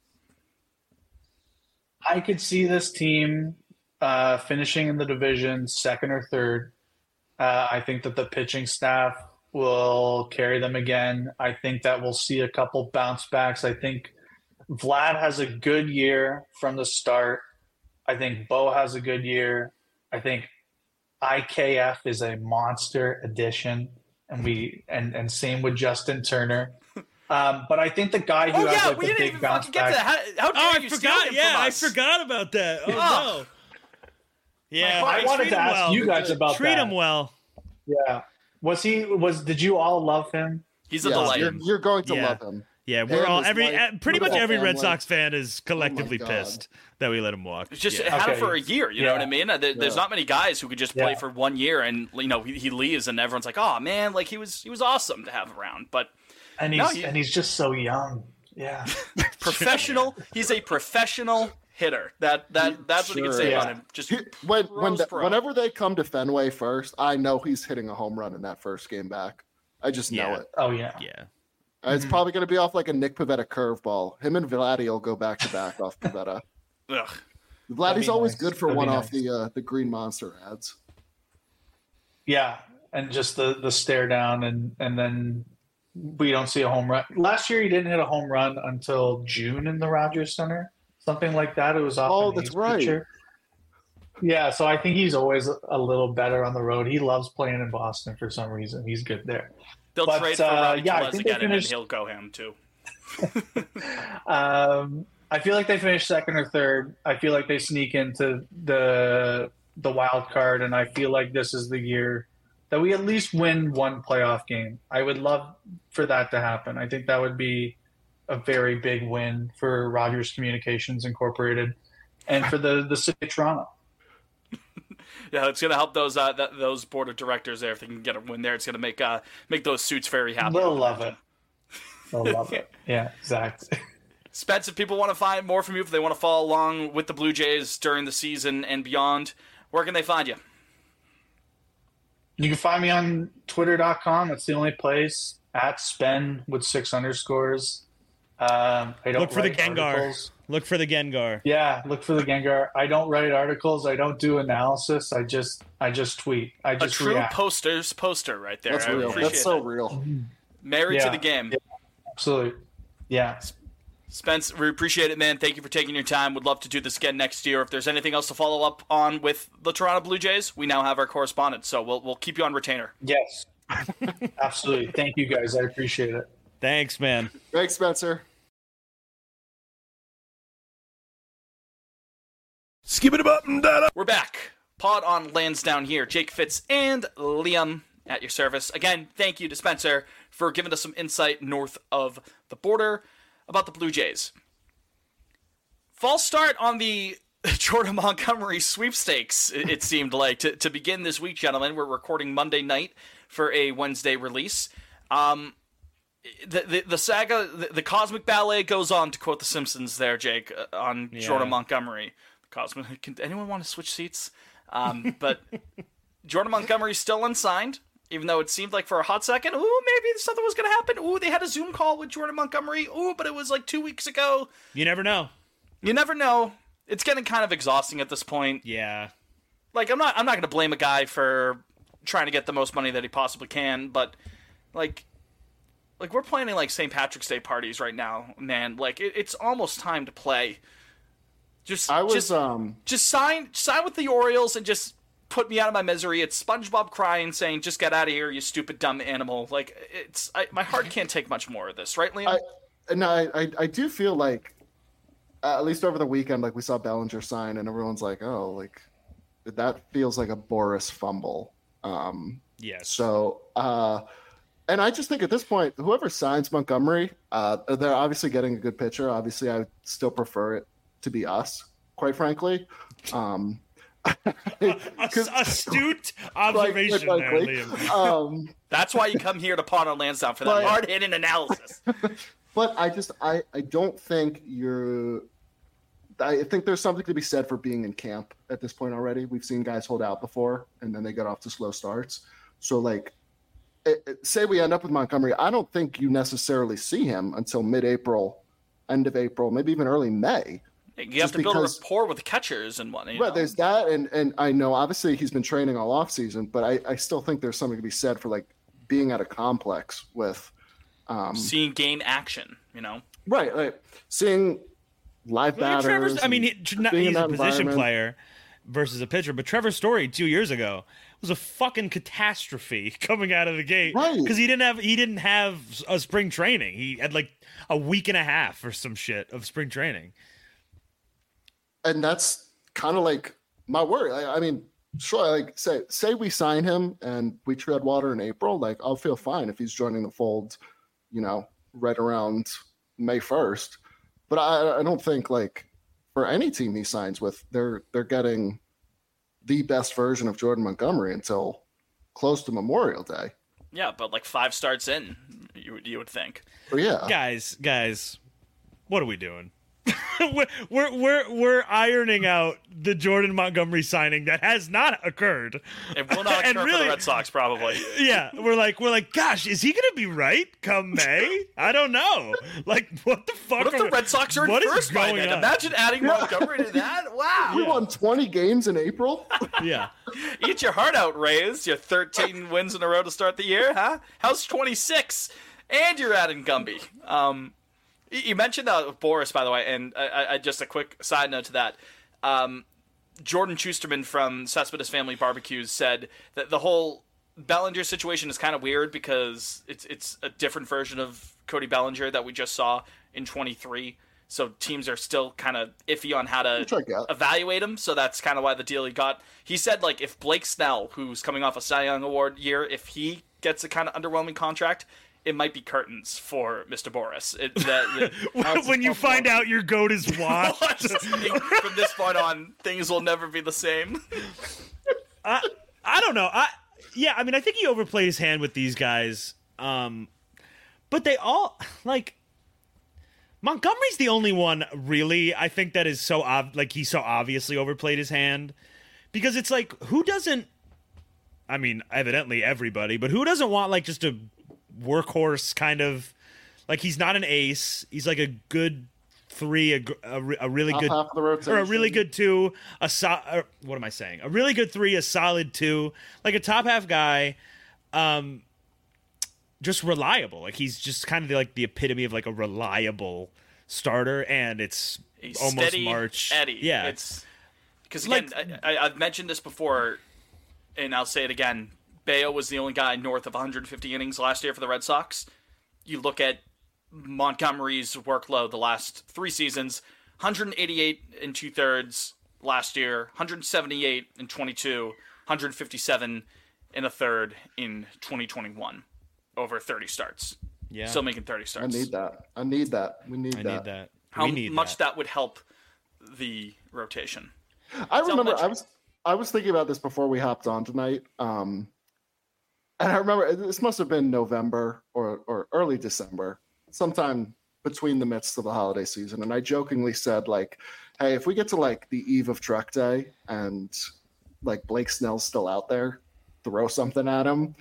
I could see this team uh, finishing in the division second or third. Uh, I think that the pitching staff will carry them again. I think that we'll see a couple bounce backs. I think Vlad has a good year from the start. I think Bo has a good year. I think I K F is a monster addition, and we and and same with Justin Turner. Um, but I think the guy who Oh has yeah, like we the didn't big even bounce fucking get to back. that. How, how dare Oh, I you steal forgot. him Yeah, from I us? forgot about that. Oh, Oh. no. Yeah, I well, wanted treat to him ask well. you guys about Treat that. him well. Yeah. Was he was did you all love him? He's a Yes, delight. you're, you're going to Yeah. love him. Yeah, we're Him, all his every wife, uh, pretty the much whole every Red family. Sox fan is collectively God. pissed that we let him walk. It's just Yeah. it had Okay. him for a year. You know Yeah. what I mean? Uh, there- There's Yeah. not many guys who could just play Yeah. for one year and you know he, he leaves and everyone's like, oh man, like he was he was awesome to have around. But And he's No, he- and he's just so young. Yeah. professional, he's a professional hitter. That that that's what you can Sure. say Yeah. about him. Just He- when when pros the, pro. whenever they come to Fenway first, I know he's hitting a home run in that first game back. I just know Yeah. it. Oh yeah. Yeah. Uh, It's probably going to be off like a Nick Pivetta curveball. Him and Vladdy will go back to back off Pivetta. ugh. Vladdy's be always nice. good for That'd be one off nice. the uh, the Green Monster ads. Yeah. And just the the stare down and and then we don't see a home run. Last year he didn't hit a home run until June in the Rogers Center. Something like that. It was off Oh, an that's A's right. pitcher. Yeah, so I think he's always a little better on the road. He loves playing in Boston for some reason. He's good there. They'll But, trade for uh, Rowdy yeah, I Tellez think they again, and then finished- he'll go him too. Um, I feel like they finish second or third. I feel like they sneak into the the wild card, and I feel like this is the year that we at least win one playoff game. I would love for that to happen. I think that would be a very big win for Rogers Communications Incorporated and for the the city of Toronto. Yeah, it's gonna help those uh, th- those board of directors there if they can get a win there. It's gonna make uh make those suits very happy. They'll love it. They'll love it. Yeah, exactly. Spence, if people want to find more from you, if they want to follow along with the Blue Jays during the season and beyond, where can they find you? You can find me on twitter dot com. That's the only place. At Spen with six underscores. Um, I don't Look for the write Gengar. articles. Look for the Gengar. Yeah, look for the Gengar. I don't write articles. I don't do analysis. I just I just tweet. I A just true react. posters poster right there. That's I real. appreciate That's so that. real. Married to Yeah. the game. Absolutely. Yeah. Spence, we appreciate it, man. Thank you for taking your time. Would love to do this again next year. If there's anything else to follow up on with the Toronto Blue Jays, we now have our correspondent, so we'll we'll keep you on retainer. Yes. Absolutely. Thank you guys. I appreciate it. Thanks, man. Thanks, Spencer. Skip it up and down. We're back. Pod on Lansdowne here. Jake Fitz and Liam at your service. Again, thank you to Spencer for giving us some insight north of the border about the Blue Jays. False start on the Jordan Montgomery sweepstakes, it, it seemed like, to, to begin this week, gentlemen. We're recording Monday night for a Wednesday release. Um, the, the, the saga, the, the cosmic ballet goes on, to quote The Simpsons there, Jake, uh, on Yeah. Jordan Montgomery. Cosmic, can anyone want to switch seats? Um, but Jordan Montgomery's still unsigned, even though it seemed like for a hot second, ooh, maybe something was going to happen. Ooh, they had a Zoom call with Jordan Montgomery. Ooh, but it was like two weeks ago. You never know. You never know. It's getting kind of exhausting at this point. Yeah. Like, I'm not I'm not going to blame a guy for trying to get the most money that he possibly can, but like like we're planning like Saint Patrick's Day parties right now, man. Like it, it's almost time to play. Just I was just, um just sign sign with the Orioles and just put me out of my misery. It's SpongeBob crying, saying, "Just get out of here, you stupid dumb animal." Like it's I, my heart can't take much more of this, right, Liam? I, no, I, I I do feel like uh, at least over the weekend, like we saw Bellinger sign, and everyone's like, "Oh, like that feels like a Boris fumble." Um, yes. So, uh, and I just think at this point, whoever signs Montgomery, uh, they're obviously getting a good pitcher. Obviously, I would still prefer it to be us, quite frankly. Um, Astute observation quite, quite there, frankly. Liam. Um, That's why you come here to Pawn on Lansdowne for that But- hard-hitting analysis. But I just I, I don't think you're I think there's something to be said for being in camp at this point already. We've seen guys hold out before and then they get off to slow starts. So like it, it, say we end up with Montgomery, I don't think you necessarily see him until mid-April, end of April, maybe even early May. You have Just to build because- a rapport with the catchers and whatnot. you Right, know? there's that and and I know obviously he's been training all off season, but I, I still think there's something to be said for like being at a complex with um Seeing game action, you know? right, like seeing live Well, batters. Trevor's, I mean, he, and tr- not, being in he's a that position environment. player versus a pitcher, but Trevor Story two years ago was a fucking catastrophe coming out of the gate Right. because he didn't have he didn't have a spring training. He had like a week and a half or some shit of spring training. And that's kind of like my worry. I, I mean, sure, like say say we sign him and we tread water in April, like I'll feel fine if he's joining the fold, you know, right around May first. But I, I don't think like for any team he signs with, they're they're getting the best version of Jordan Montgomery until close to Memorial Day. Yeah, but like five starts in, you would you would think. But yeah, Guys, guys, what are we doing? we're, we're we're we're ironing out the Jordan Montgomery signing that has not occurred. It will not And occur for really- the Red Sox, probably. Yeah, we're like we're like, gosh, is he gonna be right come May? I don't know. Like, what the fuck? What if are- the Red Sox are in what is first by going then? on? Imagine adding Montgomery to that. Wow. we won twenty games in April. Yeah. Eat your heart out, Rays. Your thirteen wins in a row to start the year, huh? How's twenty-six? And you're adding Gumby. Um, you you mentioned uh, Boris, by the way, and I, I, just a quick side note to that. Um, Jordan Schusterman from Cespedes Family Barbecues said that the whole Bellinger situation is kind of weird because it's it's a different version of Cody Bellinger that we just saw in twenty-three. So teams are still kind of iffy on how to Which I get. evaluate him. So that's kind of why the deal he got. He said, like, if Blake Snell, who's coming off a Cy Young Award year, if he gets a kind of underwhelming contract, it might be curtains for Mister Boris. It, that, that- when you find out your goat is washed. from this point on, things will never be the same. I I don't know. I yeah, I mean, I think he overplayed his hand with these guys. Um, but they all like Montgomery's the only one really. I think that is so ob- like he so obviously overplayed his hand because it's like who doesn't. I mean, evidently everybody, but who doesn't want like just a workhorse kind of like he's not an ace. He's like a good three, a, a, a really Top good half of the rotation. or a really good two, a so, or, what am I saying? A really good three, a solid two, like a top half guy, um, just reliable. Like he's just kind of the, like the epitome of like a reliable starter, and it's A almost steady March. Eddie. Yeah, It's because again, I, I, I've mentioned this before, and I'll say it again. Bayo was the only guy north of one hundred fifty innings last year for the Red Sox. You look at Montgomery's workload the last three seasons: one hundred eighty-eight and two thirds last year, one hundred seventy-eight and twenty-two, one hundred fifty-seven and a third in twenty twenty-one, over thirty starts. Yeah, still making thirty I starts. need that. I need that. We need I that. need that. How we need much that. that would help the rotation? I It's remember I elementary. was I was thinking about this before we hopped on tonight. Um, and I remember this must have been November or or early December, sometime between the midst of the holiday season. And I jokingly said, like, hey, if we get to like the eve of Trek Day and like Blake Snell's still out there, throw something at him.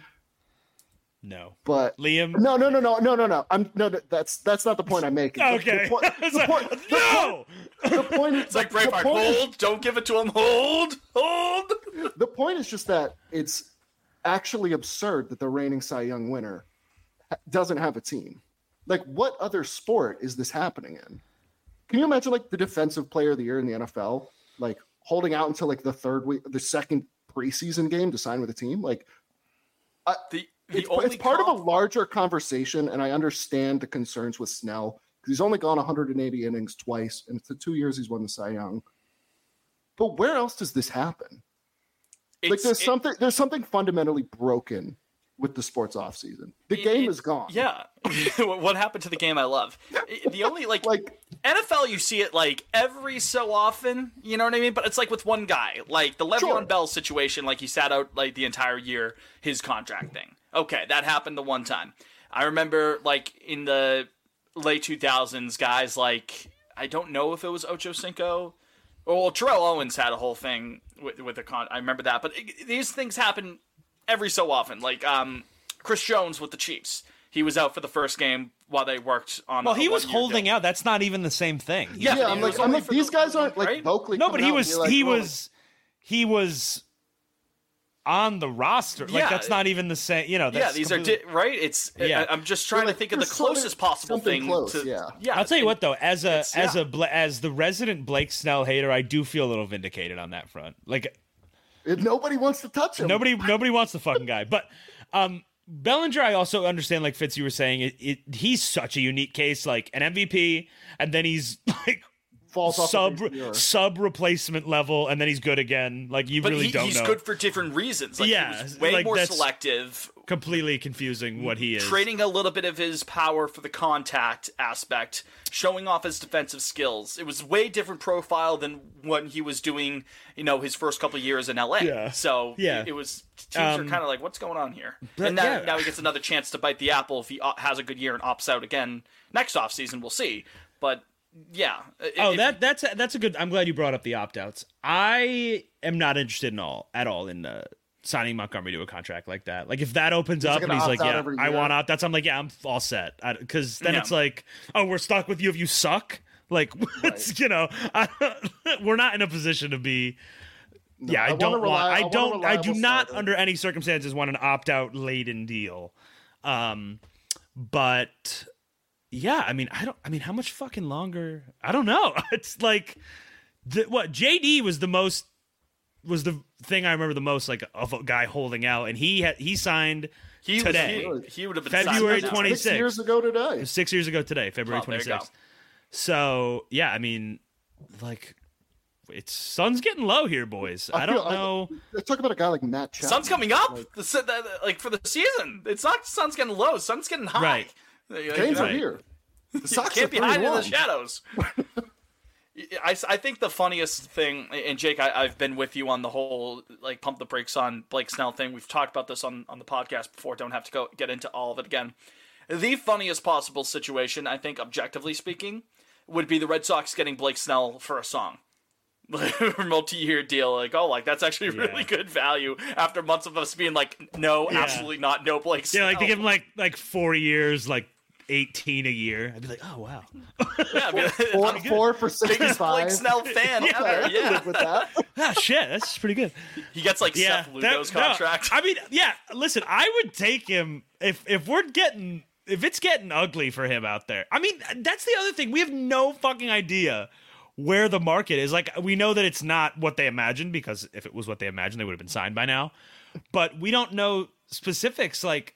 No, But Liam. no, no, no, no, no, no, no. I'm no. That's that's not the point I'm making. The- Okay. The, point, It's the, like, point, the, no. point, the point. It's like the Braveheart. point is- Hold, don't give it to him. Hold, hold. The point is just that it's actually absurd that the reigning Cy Young winner ha- doesn't have a team. Like, what other sport is this happening in? can you imagine like the defensive player of the year in the N F L, like holding out until like the third week, the second preseason game to sign with a team? Like, I, the, the it's, only it's part comp- of a larger conversation, and I understand the concerns with Snell because he's only gone one hundred eighty innings twice, and it's the two years he's won the Cy Young. But where else does this happen? It's, like, there's it, something there's something fundamentally broken with the sports off season. The it, game it, is gone. Yeah. What happened to the game I love? The only, like, like, N F L, you see it, like, every so often, you know what I mean? But it's, like, with one guy. Like, the Le'Veon Sure. Bell situation, like, he sat out, like, the entire year, his contract thing. Okay, that happened the one time. I remember, like, in the late two thousands, guys like, I don't know if it was Ocho Cinco. Well, Terrell Owens had a whole thing with, with the con. I remember that. But it, these things happen every so often. Like, um, Chris Jones with the Chiefs. He was out for the first game while they worked on. Well, a he was one-year holding deal. out. That's not even the same thing. Yeah, yeah, but I'm it like, was I'm only like, for these the- guys aren't like right? vocally. No, but coming he out was and be like, he oh, was he was on the roster. Like, Yeah. that's not even the same. You know. Yeah, That's these completely- are di- right. It's. Yeah. I, I'm just trying like, to think of the there's something- closest possible something thing. close, to, yeah. yeah. I'll tell you and what, though, as a it's- as yeah. a Bla- as the resident Blake Snell hater, I do feel a little vindicated on that front. Like, And nobody wants to touch him. nobody nobody wants the fucking guy. But um, Bellinger, I also understand. Like Fitz, you were saying, it, it he's such a unique case. Like an M V P, and then he's like falls off sub the base of the sub replacement level, and then he's good again. Like you But really he, don't he's know. good for different reasons. Like, Yeah, he was way like, more that's- selective. Completely confusing what he is. Trading a little bit of his power for the contact aspect, showing off his defensive skills. It was way different profile than what he was doing, you know, his first couple of years in L A. Yeah. So Yeah. it, it was teams Um, are kind of like, what's going on here? but And now, yeah. now he gets another chance to bite the apple if he uh, has a good year and opts out again next offseason. We'll see. But yeah. Oh, if- that that's that's a good. I'm glad you brought up the opt outs. I am not interested in all at all in uh, signing Montgomery to a contract like that. Like if that opens He's up gonna and he's opt like, out yeah, every I year. want opt outs. I'm like, yeah, I'm all set. Because then Yeah. it's like, oh, we're stuck with you if you suck. Like, it's, you know, I, we're not in a position to be. yeah, I, I want don't a want. reli- I I want a don't. I do reliable not, starter. under any circumstances, want an opt out laden deal. Um, but yeah, I mean, I don't. I mean, how much fucking longer? I don't know. It's like, the, what J D was the most was the thing I remember the most, like of a guy holding out, and he had he signed he today, Was, he, he would have been February signed by now. twenty-sixth. Six years ago today. six years ago today, February Oh, there you go. twenty-sixth. So yeah, I mean, like, it's sun's getting low here, boys. I, feel- don't know. Let's talk about a guy like Matt Chapman. Sun's coming up, Like, the, the, the- like for the season. It's not sun's getting low. Sun's getting high. Right. Like, games you are know, here. The you Sox can't are be hiding in the three one. shadows. I, I think the funniest thing, and Jake, I, I've been with you on the whole like pump the brakes on Blake Snell thing. We've talked about this on, on the podcast before. Don't have to go get into all of it again. The funniest possible situation, I think, objectively speaking, would be the Red Sox getting Blake Snell for a song. Multi-year deal, like, oh, like that's actually really Yeah. good value after months of us being like, no, Yeah. absolutely not, no Blake Snell. Yeah, like they give him like like four years, like eighteen a year. I'd be like, oh wow. Yeah, I mean, Four, I'm four for biggest sixty-five. Blake Snell fan Yeah, I ever. can Yeah, live with that. Ah, shit, that's pretty good. he gets like Yeah, Seth Lugo's that- no, contract. I mean, yeah. Listen, I would take him if if we're getting if it's getting ugly for him out there. I mean, that's the other thing. We have no fucking idea where the market is. Like, we know that it's not what they imagined, because if it was what they imagined, they would have been signed by now. But we don't know specifics. Like,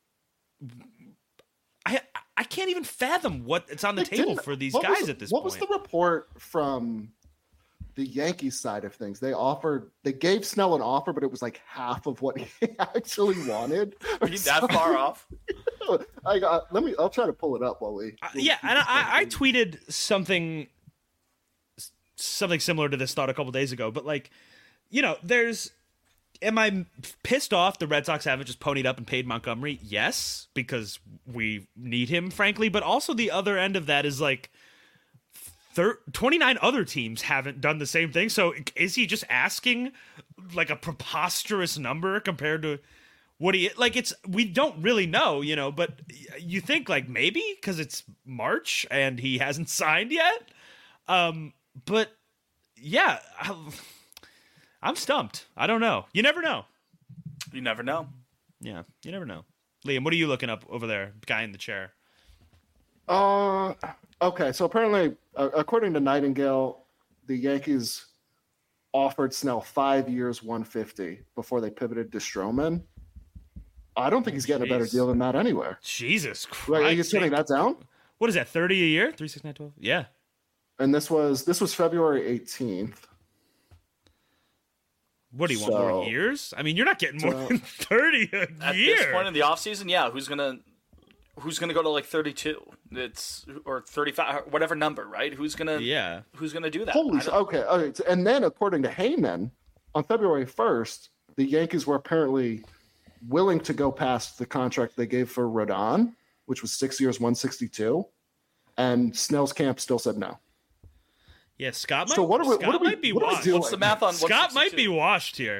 I I can't even fathom what it's on the Like, table didn't- for these what guys was- at this what point. was the report from the Yankees side of things? They offered, they gave Snell an offer, but it was like half of what he actually wanted. Are you that far off? I got. Let me. I'll try to pull it up while we. Uh, yeah, and I, I tweeted something something similar to this thought a couple days ago, but like, you know, there's am I pissed off the Red Sox haven't just ponied up and paid Montgomery? Yes, because we need him, frankly, but also the other end of that is like thir- twenty-nine other teams haven't done the same thing. So is he just asking like a preposterous number compared to what he like? It's we don't really know, you know, but you think like maybe because it's March and he hasn't signed yet. Um, but yeah, I, I'm stumped. I don't know. You never know. You never know. Yeah, you never know. Liam, what are you looking up over there, guy in the chair? Uh, Okay, so apparently, uh, according to Nightingale, the Yankees offered Snell five years, one fifty before they pivoted to Stroman. I don't think he's getting Jeez. a better deal than that anywhere. Jesus Christ! Like, are you turning that down? What is that? Thirty a year? Three, six, nine, twelve. Yeah. And this was this was February eighteenth. What do you so, want more years? I mean, you're not getting more so, than thirty a at year. At this point in the offseason, yeah, who's gonna who's gonna go to like thirty-two? It's or thirty-five, whatever number, right? Who's gonna yeah? Who's gonna do that? Holy okay, okay. And then according to Heyman, on February first, the Yankees were apparently willing to go past the contract they gave for Rodon, which was six years, one sixty-two, and Snell's camp still said no. Yeah, Scott might, so what are we, Scott what are we, might be what washed. What's the math on Scott might be washed here.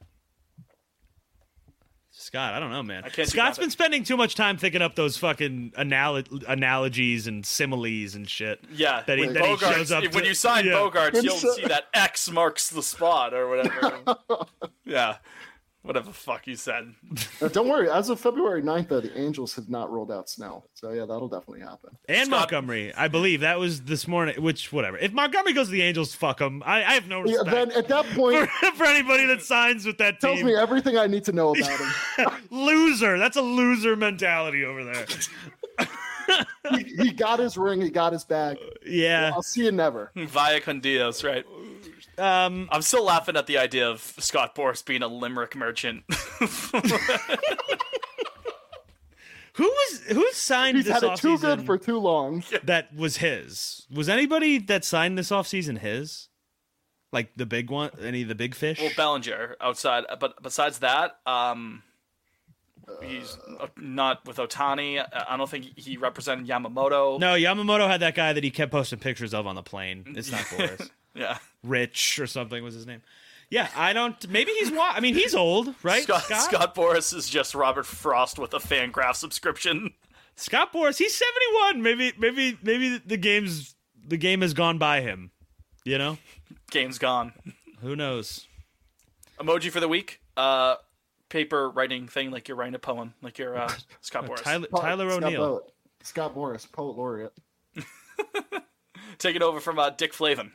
Scott, I don't know, man. I can't Scott's been spending too much time thinking up those fucking anal- analogies and similes and shit. Yeah, that he, that he shows up when to, you sign yeah. Bogarts, you'll see that X marks the spot or whatever. Yeah. Whatever the fuck you said. Uh, don't worry. As of February ninth, though, the Angels have not rolled out Snell. So, yeah, that'll definitely happen. And Scott... Montgomery. I believe that was this morning, which, whatever. If Montgomery goes to the Angels, fuck him. I, I have no respect. Yeah, then at that point... For, for anybody that signs with that team. Tells me everything I need to know about him. Loser. That's a loser mentality over there. he, he got his ring. He got his bag. Yeah. Well, I'll see you never. Via con Dios, right? Um, I'm still laughing at the idea of Scott Boras being a Limerick merchant. Who was who signed He's this had it too offseason good for too long. That was his. Was anybody that signed this offseason his? Like the big one? Any of the big fish? Well, Bellinger outside. But besides that, um, he's not with Ohtani. I don't think he represented Yamamoto. No, Yamamoto had that guy that he kept posting pictures of on the plane. It's not Boras. Yeah. Rich or something was his name. Yeah, I don't. Maybe he's. I mean, he's old, right? Scott, Scott? Scott Boras is just Robert Frost with a Fangraph subscription. Scott Boras, he's seventy-one. Maybe, maybe, maybe the game's the game has gone by him. You know, game's gone. Who knows? Emoji for the week. Uh, paper writing thing like you're writing a poem, like you're uh, Scott oh, Boras. Tyler, Po- Tyler Scott O'Neill. Bo- Scott Boras, poet laureate. Taking over from uh, Dick Flavin.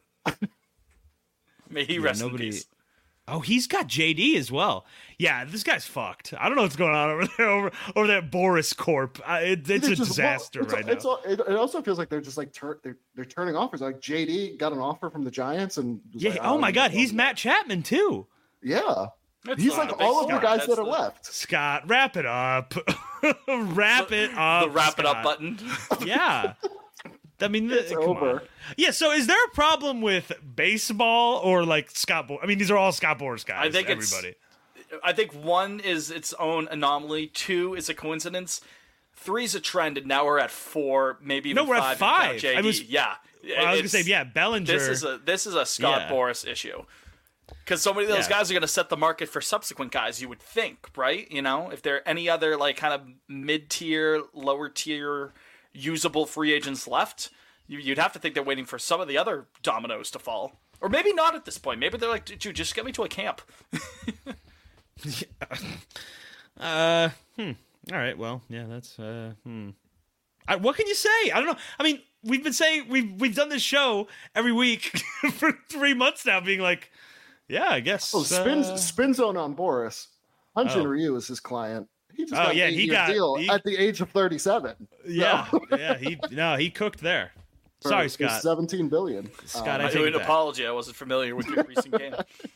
May he yeah, rest nobody... in peace. Oh, he's got J D as well. Yeah, this guy's fucked. I don't know what's going on over there, over, over that Boris Corp. Uh, it, it's, it's a just, disaster well, it's, right it's now. All, it, it also feels like they're just like tur- they're, they're turning offers. Like J D got an offer from the Giants, and yeah. like, oh, oh my God, he's Matt Chapman too. Yeah, That's he's like all of the guys that are the... left. Scott, wrap it up. wrap it up. The wrap Scott. it up button. Yeah. I mean, it's come over. On. Yeah, so is there a problem with baseball or like Scott Boras? I mean, these are all Scott Boras guys. I think everybody. It's, I think one is its own anomaly. Two is a coincidence. Three is a trend, and now we're at four, maybe even no, we're five. at five. J D. I was, yeah, well, I was gonna say, yeah, Bellinger. This is a this is a Scott yeah. Boras issue. Because so many of those yeah. guys are going to set the market for subsequent guys, you would think, right? You know, if there are any other like kind of mid-tier, lower-tier, usable free agents left, you'd have to think they're waiting for some of the other dominoes to fall. Or maybe not at this point. Maybe they're like, dude, just get me to a camp. uh, hmm. All right, well, yeah, that's, uh, hmm. I, what can you say? I don't know. I mean, we've been saying, we've, we've done this show every week for three months now, being like, yeah, I guess. Oh, spin, uh... spin zone on Boras. Hyun-Jin oh. Ryu is his client. He just oh, got yeah, an he eight-year got deal he, at the age of thirty-seven. Yeah, so. yeah, he no, he cooked there. Sorry, Scott. Seventeen billion. Scott, um, I I take do an that. apology. I wasn't familiar with your recent game.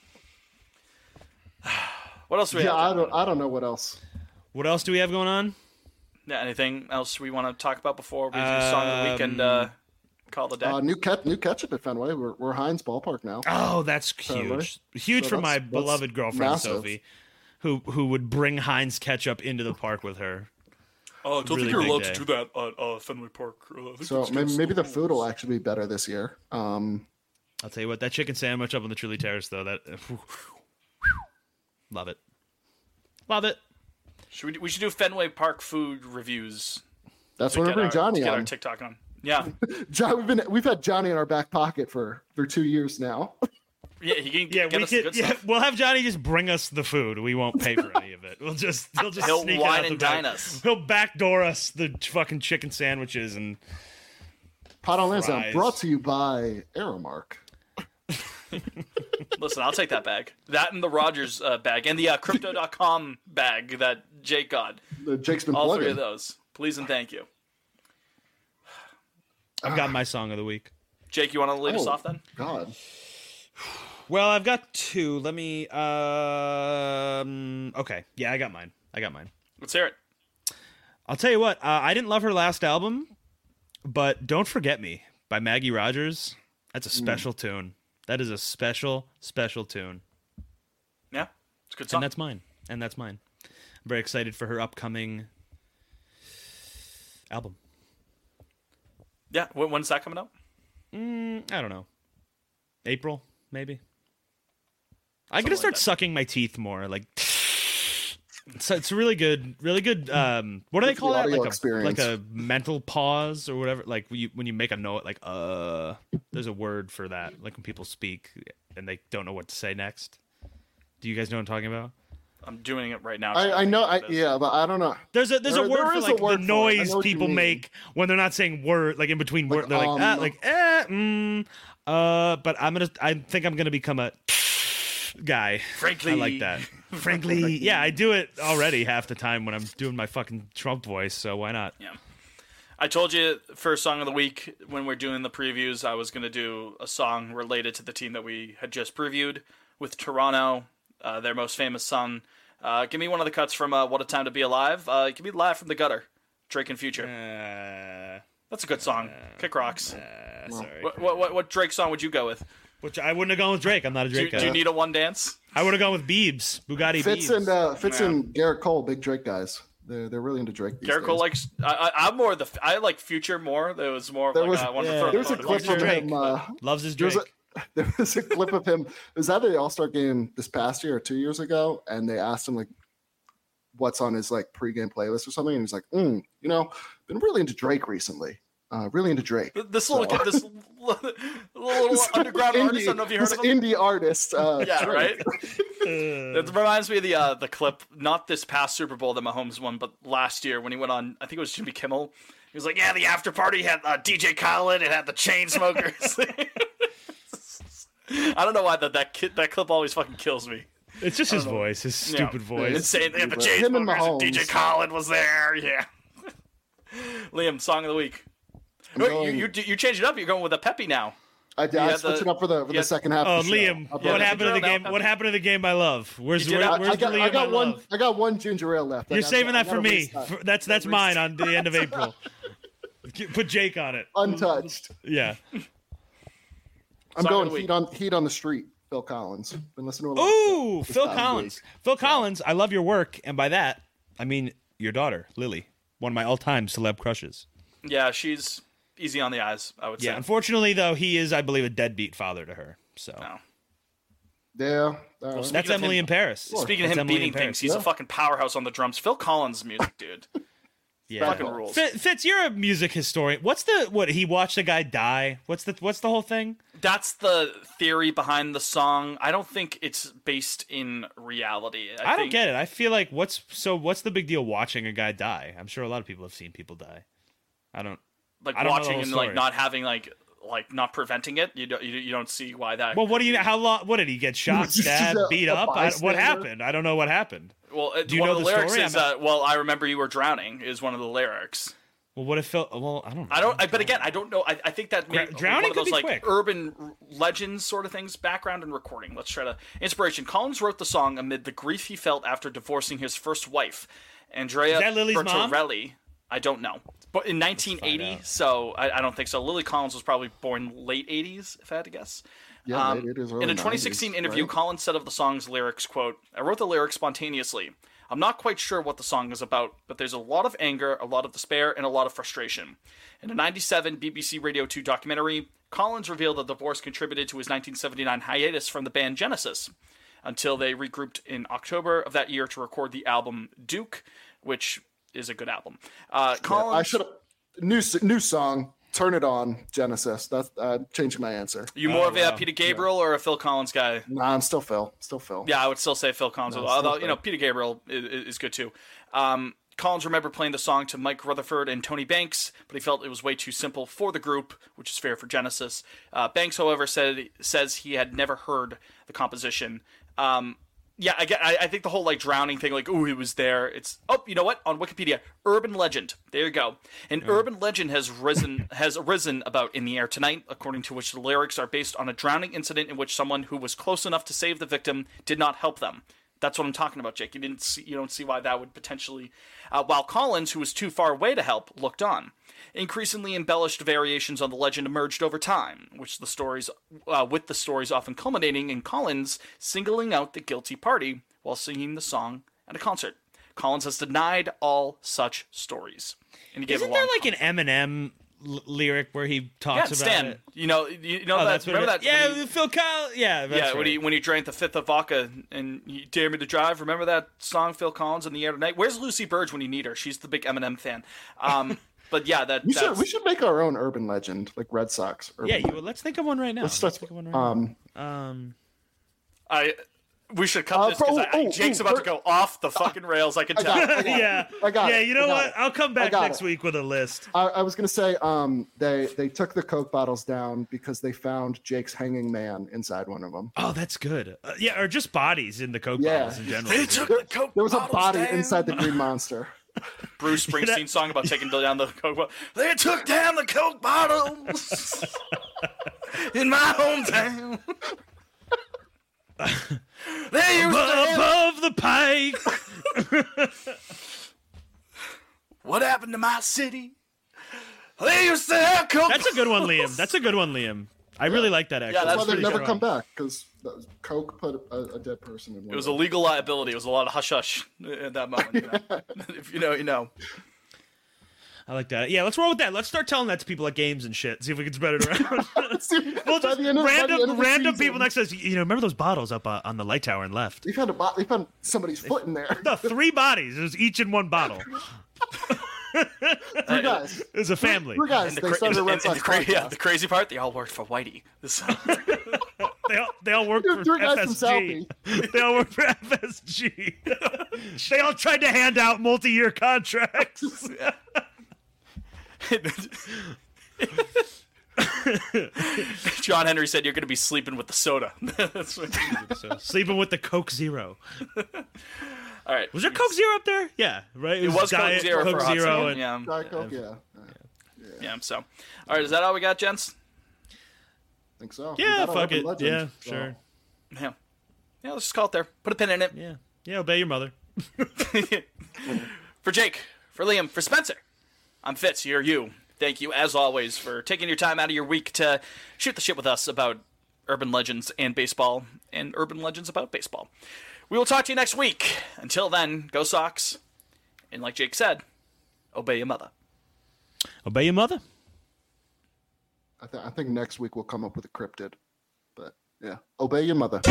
What else do we yeah, have? I don't. I don't know what else. What else do we have going on? Yeah, anything else we want to talk about before we do song of the week and uh, call the day? Uh, new ket- new ketchup at Fenway. We're, we're Heinz Ballpark now. Oh, that's Fenway. huge. Huge So for that's- my that's beloved girlfriend massive. Sophie, who who would bring Heinz ketchup into the park with her. Oh, I don't Really think you're big allowed day. to do that at uh, Fenway Park. Uh, I think So that's maybe, against maybe the rules. food will actually be better this year. Um, I'll tell you what, that chicken sandwich up on the Truly Terrace, though, that love it, love it. Should we? We should do Fenway Park food reviews. that's to when we get bring our- Johnny to get our on. TikTok on. Yeah, John, we've been we've had Johnny in our back pocket for, for two years now. yeah. He can Yeah, get we us the could. good Yeah, stuff. we'll have Johnny just bring us the food. We won't pay for any of it. We'll just he'll just He'll sneak it wine out the and back. dine us. He'll backdoor us the fucking chicken sandwiches and Pod on Lansdowne Fries. brought to you by Aramark. Listen, I'll take that bag. That and the Rogers uh, bag. And the uh, Crypto dot com bag that Jake got. The Jake's been All plugging. three of those. Please and thank you. I've got my song of the week. Jake, you want to lead us Oh, off then? God. Well, I've got two. Let me. Um. Okay. Yeah, I got mine. I got mine. Let's hear it. I'll tell you what. Uh, I didn't love her last album, but "Don't Forget Me" by Maggie Rogers. That's a special mm. tune. That is a special, special tune. Yeah, it's a good song. And that's mine. And that's mine. I'm very excited for her upcoming album. Yeah, when, when's that coming out? Mm, I don't know. April, maybe. I'm gonna start like sucking my teeth more. Like, so it's really good, really good. Um, what do they call that? Like a, like a mental pause or whatever. Like when you when you make a note, like uh, there's a word for that. Like when people speak and they don't know what to say next. Do you guys know what I'm talking about? I'm doing it right now. I, I know, I, yeah, but I don't know. There's a there's there, a word for like word the noise for people make when they're not saying word, like in between like, words. They're um, like ah, like eh, mm, uh. But I'm gonna. I think I'm gonna become a guy. Frankly, I like that. Frankly, yeah, I do it already half the time when I'm doing my fucking Trump voice. So why not? Yeah. I told you first song of the week when we're doing the previews, I was gonna do a song related to the team that we had just previewed with Toronto. Uh, their most famous song. Uh, give me one of the cuts from uh, What a Time to Be Alive. Uh, give me Live from the Gutter. Drake and Future. Uh, That's a good song. Uh, Kick rocks. Uh, sorry. What, what, what, what Drake song would you go with? Which I wouldn't have gone with Drake. I'm not a Drake do, guy. Do you need a one dance? I would have gone with Biebs. Bugatti Fitz Biebs. and, uh, Fitz yeah. and Garrett Cole, big Drake guys. They're, they're really into Drake these Garrett days. Cole likes... I, I, I'm more the... I like Future more. There was more of there like... Was, I wanted yeah, to throw there was a clip from Drake. him... Uh, Loves his Drake. There was a clip of him. It was at the All-Star game this past year or two years ago, and they asked him like, "What's on his like pregame playlist or something?" And he's like, mm, "You know, been really into Drake recently. Uh, really into Drake." This little, so. this little, little underground indie, artist. I don't know if you heard this of him. Indie artist. Uh, yeah, Drake. right. It reminds me of the uh, the clip, not this past Super Bowl that Mahomes won, but last year when he went on. I think it was Jimmy Kimmel. He was like, "Yeah, the after party had uh, D J Khaled. It had the Chainsmokers." I don't know why that that kid, that clip always fucking kills me. It's just his know. voice, his stupid yeah. voice. It's saying yeah, the Chainsmokers and D J Khaled was there. Yeah. Liam, song of the week. Wait, going... you, you you changed it up. You're going with a peppy now. I did. I switched it up for the for the second half. Oh, of the Liam, show. what happened to the game? What happened to the game I love? Where's where, I, where's I got, the Liam I got I one. love? I got one ginger ale left. You're got, saving I that for me. For, that's that's mine on the end of April. Put Jake on it. Untouched. Yeah. I'm going heat on heat on the street. Phil Collins. Been listening to a lot. Ooh, Phil Collins. Week. Phil Collins. I love your work, and by that I mean your daughter, Lily, one of my all-time celeb crushes. Yeah, she's easy on the eyes, I would say. Yeah, unfortunately though, he is, I believe, a deadbeat father to her. So. No. Yeah, well, that's Emily him, in Paris. Speaking that's of him Emily beating things, he's yeah. a fucking powerhouse on the drums. Phil Collins' music, dude. Yeah, fucking rules. Fitz, you're a music historian. What's the what? He watched a guy die. What's the what's the whole thing? That's the theory behind the song. I don't think it's based in reality. I, I think, don't get it. I feel like what's so what's the big deal watching a guy die? I'm sure a lot of people have seen people die. I don't like I don't watching know and story. like not having like like not preventing it. You don't you, you don't see why that. Well, what do you? How long? What did he get? Shot, stabbed, a, beat a up? I, what happened? I don't know what happened. Well, do you one know of the, the lyrics story? is uh, "Well, I remember you were drowning" is one of the lyrics. Well, what if Phil? Well, I don't know. I don't. I, but again, I don't know. I, I think that may, drowning one of those could be like quick. urban legends sort of things. Background and recording. Let's try to inspiration. Collins wrote the song amid the grief he felt after divorcing his first wife, Andrea Is that Lily's Bertorelli. mom? I don't know, but in nineteen eighty, so I, I don't think so. Lily Collins was probably born late eighties, if I had to guess. Yeah, um, it is in a twenty sixteen nineties, interview, right? Collins said of the song's lyrics, quote, "I wrote the lyrics spontaneously. I'm not quite sure what the song is about, but there's a lot of anger, a lot of despair, and a lot of frustration." In a ninety-seven B B C Radio two documentary, Collins revealed that the divorce contributed to his nineteen seventy-nine hiatus from the band Genesis, until they regrouped in October of that year to record the album Duke, which is a good album. Uh, Collins, yeah, I should have new new song. Turn it on, Genesis. That's uh, changing my answer. You more oh, of a wow. Peter Gabriel yeah. or a Phil Collins guy? Nah, I'm still Phil. Still Phil. Yeah, I would still say Phil Collins. No, although Phil. you know, Peter Gabriel is, is good too. Um, Collins remembered playing the song to Mike Rutherford and Tony Banks, but he felt it was way too simple for the group, which is fair for Genesis. Uh, Banks, however, said says he had never heard the composition. Um, yeah, I, get, I, I think the whole like drowning thing, like, ooh, he was there. It's oh, you know what? On Wikipedia, urban legend. There you go. An yeah. urban legend has risen has arisen about In the Air Tonight, according to which the lyrics are based on a drowning incident in which someone who was close enough to save the victim did not help them. That's what I'm talking about, Jake. You didn't see, you don't see why that would potentially, uh, while Collins, who was too far away to help, looked on. Increasingly embellished variations on the legend emerged over time, which the stories, uh, with the stories often culminating in Collins singling out the guilty party while singing the song at a concert. Collins has denied all such stories. And he gave Isn't a long there like comment. an Eminem L- lyric where he talks yeah, about Stan. it? You know, you know oh, that. Remember that? Yeah, he, Phil Collins. Yeah, that's yeah. right. When he when he drank the fifth of vodka and he dared me to drive. Remember that song, Phil Collins, In the Air Tonight? Where's Lucy Burge when you need her? She's the big Eminem fan. Um, but yeah, that we that's... should we should make our own urban legend, like Red Sox. Urban yeah, you, legend. let's think of one right now. Let's, let's let's think of one right um, now. Um, I. We should cut Uh, this because oh, oh, Jake's oh, about for- to go off the fucking rails. I can I tell. got it, I got yeah, it. I got yeah. it, You know I got what? it. I'll come I back got next it. week with a list. I, I was gonna say, um, they they took the Coke bottles down because they found Jake's hanging man inside one of them. Oh, that's good. Uh, yeah, or just bodies in the Coke Yeah. bottles in general. They took the Coke There was a bottles body down. inside the Green Monster. Bruce Springsteen song about taking down the Coke bottle. They took down the Coke bottles in my hometown. They used above, to above the pike. What happened to my city? They used to have Coke. That's a good one, Liam. That's a good one, Liam. I really like that. Actually, Yeah, that's Well, they pretty never good. come back because Coke put a, a dead person in one. It was of a them. legal liability. It was a lot of hush hush at that moment. You know? If you know, you know. I like that. Yeah, let's roll with that. Let's start telling that to people at games and shit. See if we can spread it around. Well, By just the end of- by the end random of the random season. people next to us. You know, remember those bottles up uh, on the light tower and left? They found a bo- they found somebody's foot in there. No, three bodies. It was each in one bottle. Three guys. It was a family. Three guys. And the, They cra- started a and- Red and Sox the, cra- yeah, podcast. the crazy part, they all worked for Whitey. This- They all they all work for Three guys from F S G. Southie. They all work for F S G. They all tried to hand out multi-year contracts. John Henry said you're going to be sleeping with the soda. That's what- Sleeping with the Coke Zero. all right. Was there Coke Zero up there? Yeah, right. It was Coke Diet, Zero Coke for a hot Zero, second, and yeah. Diet Coke, yeah. I Yeah, so. All right, is that all we got, gents? think so. We yeah, got our fuck urban it. legend, Yeah, so- sure. Yeah. Yeah, let's just call it there. Put a pin in it. Yeah, yeah. Obey your mother. For Jake, for Liam, for Spencer, I'm Fitz, you're you. Thank you, as always, for taking your time out of your week to shoot the shit with us about urban legends and baseball, and urban legends about baseball. We will talk to you next week. Until then, go Sox. And like Jake said, obey your mother. Obey your mother. I, th- I think next week we'll come up with a cryptid. But yeah, obey your mother.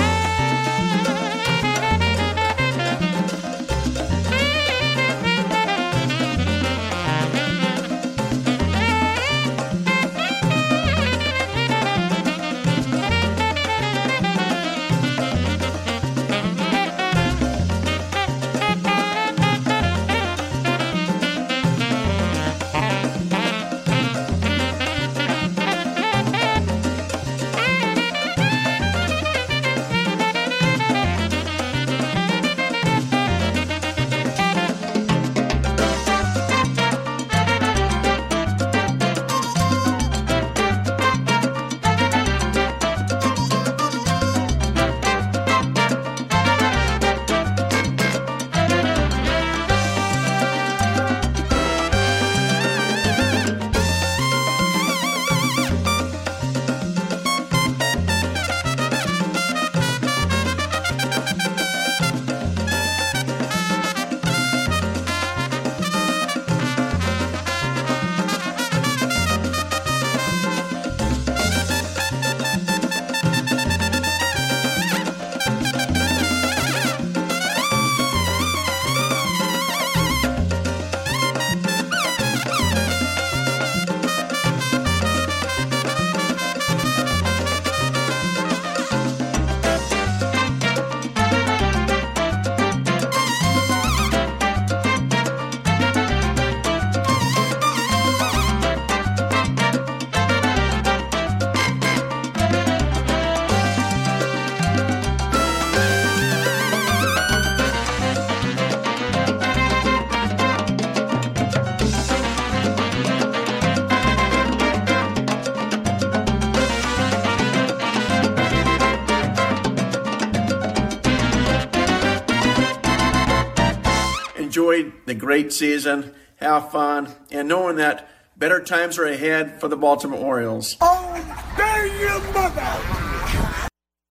enjoy the great season, have fun, and knowing that better times are ahead for the Baltimore Orioles. Oh, dare you, mother!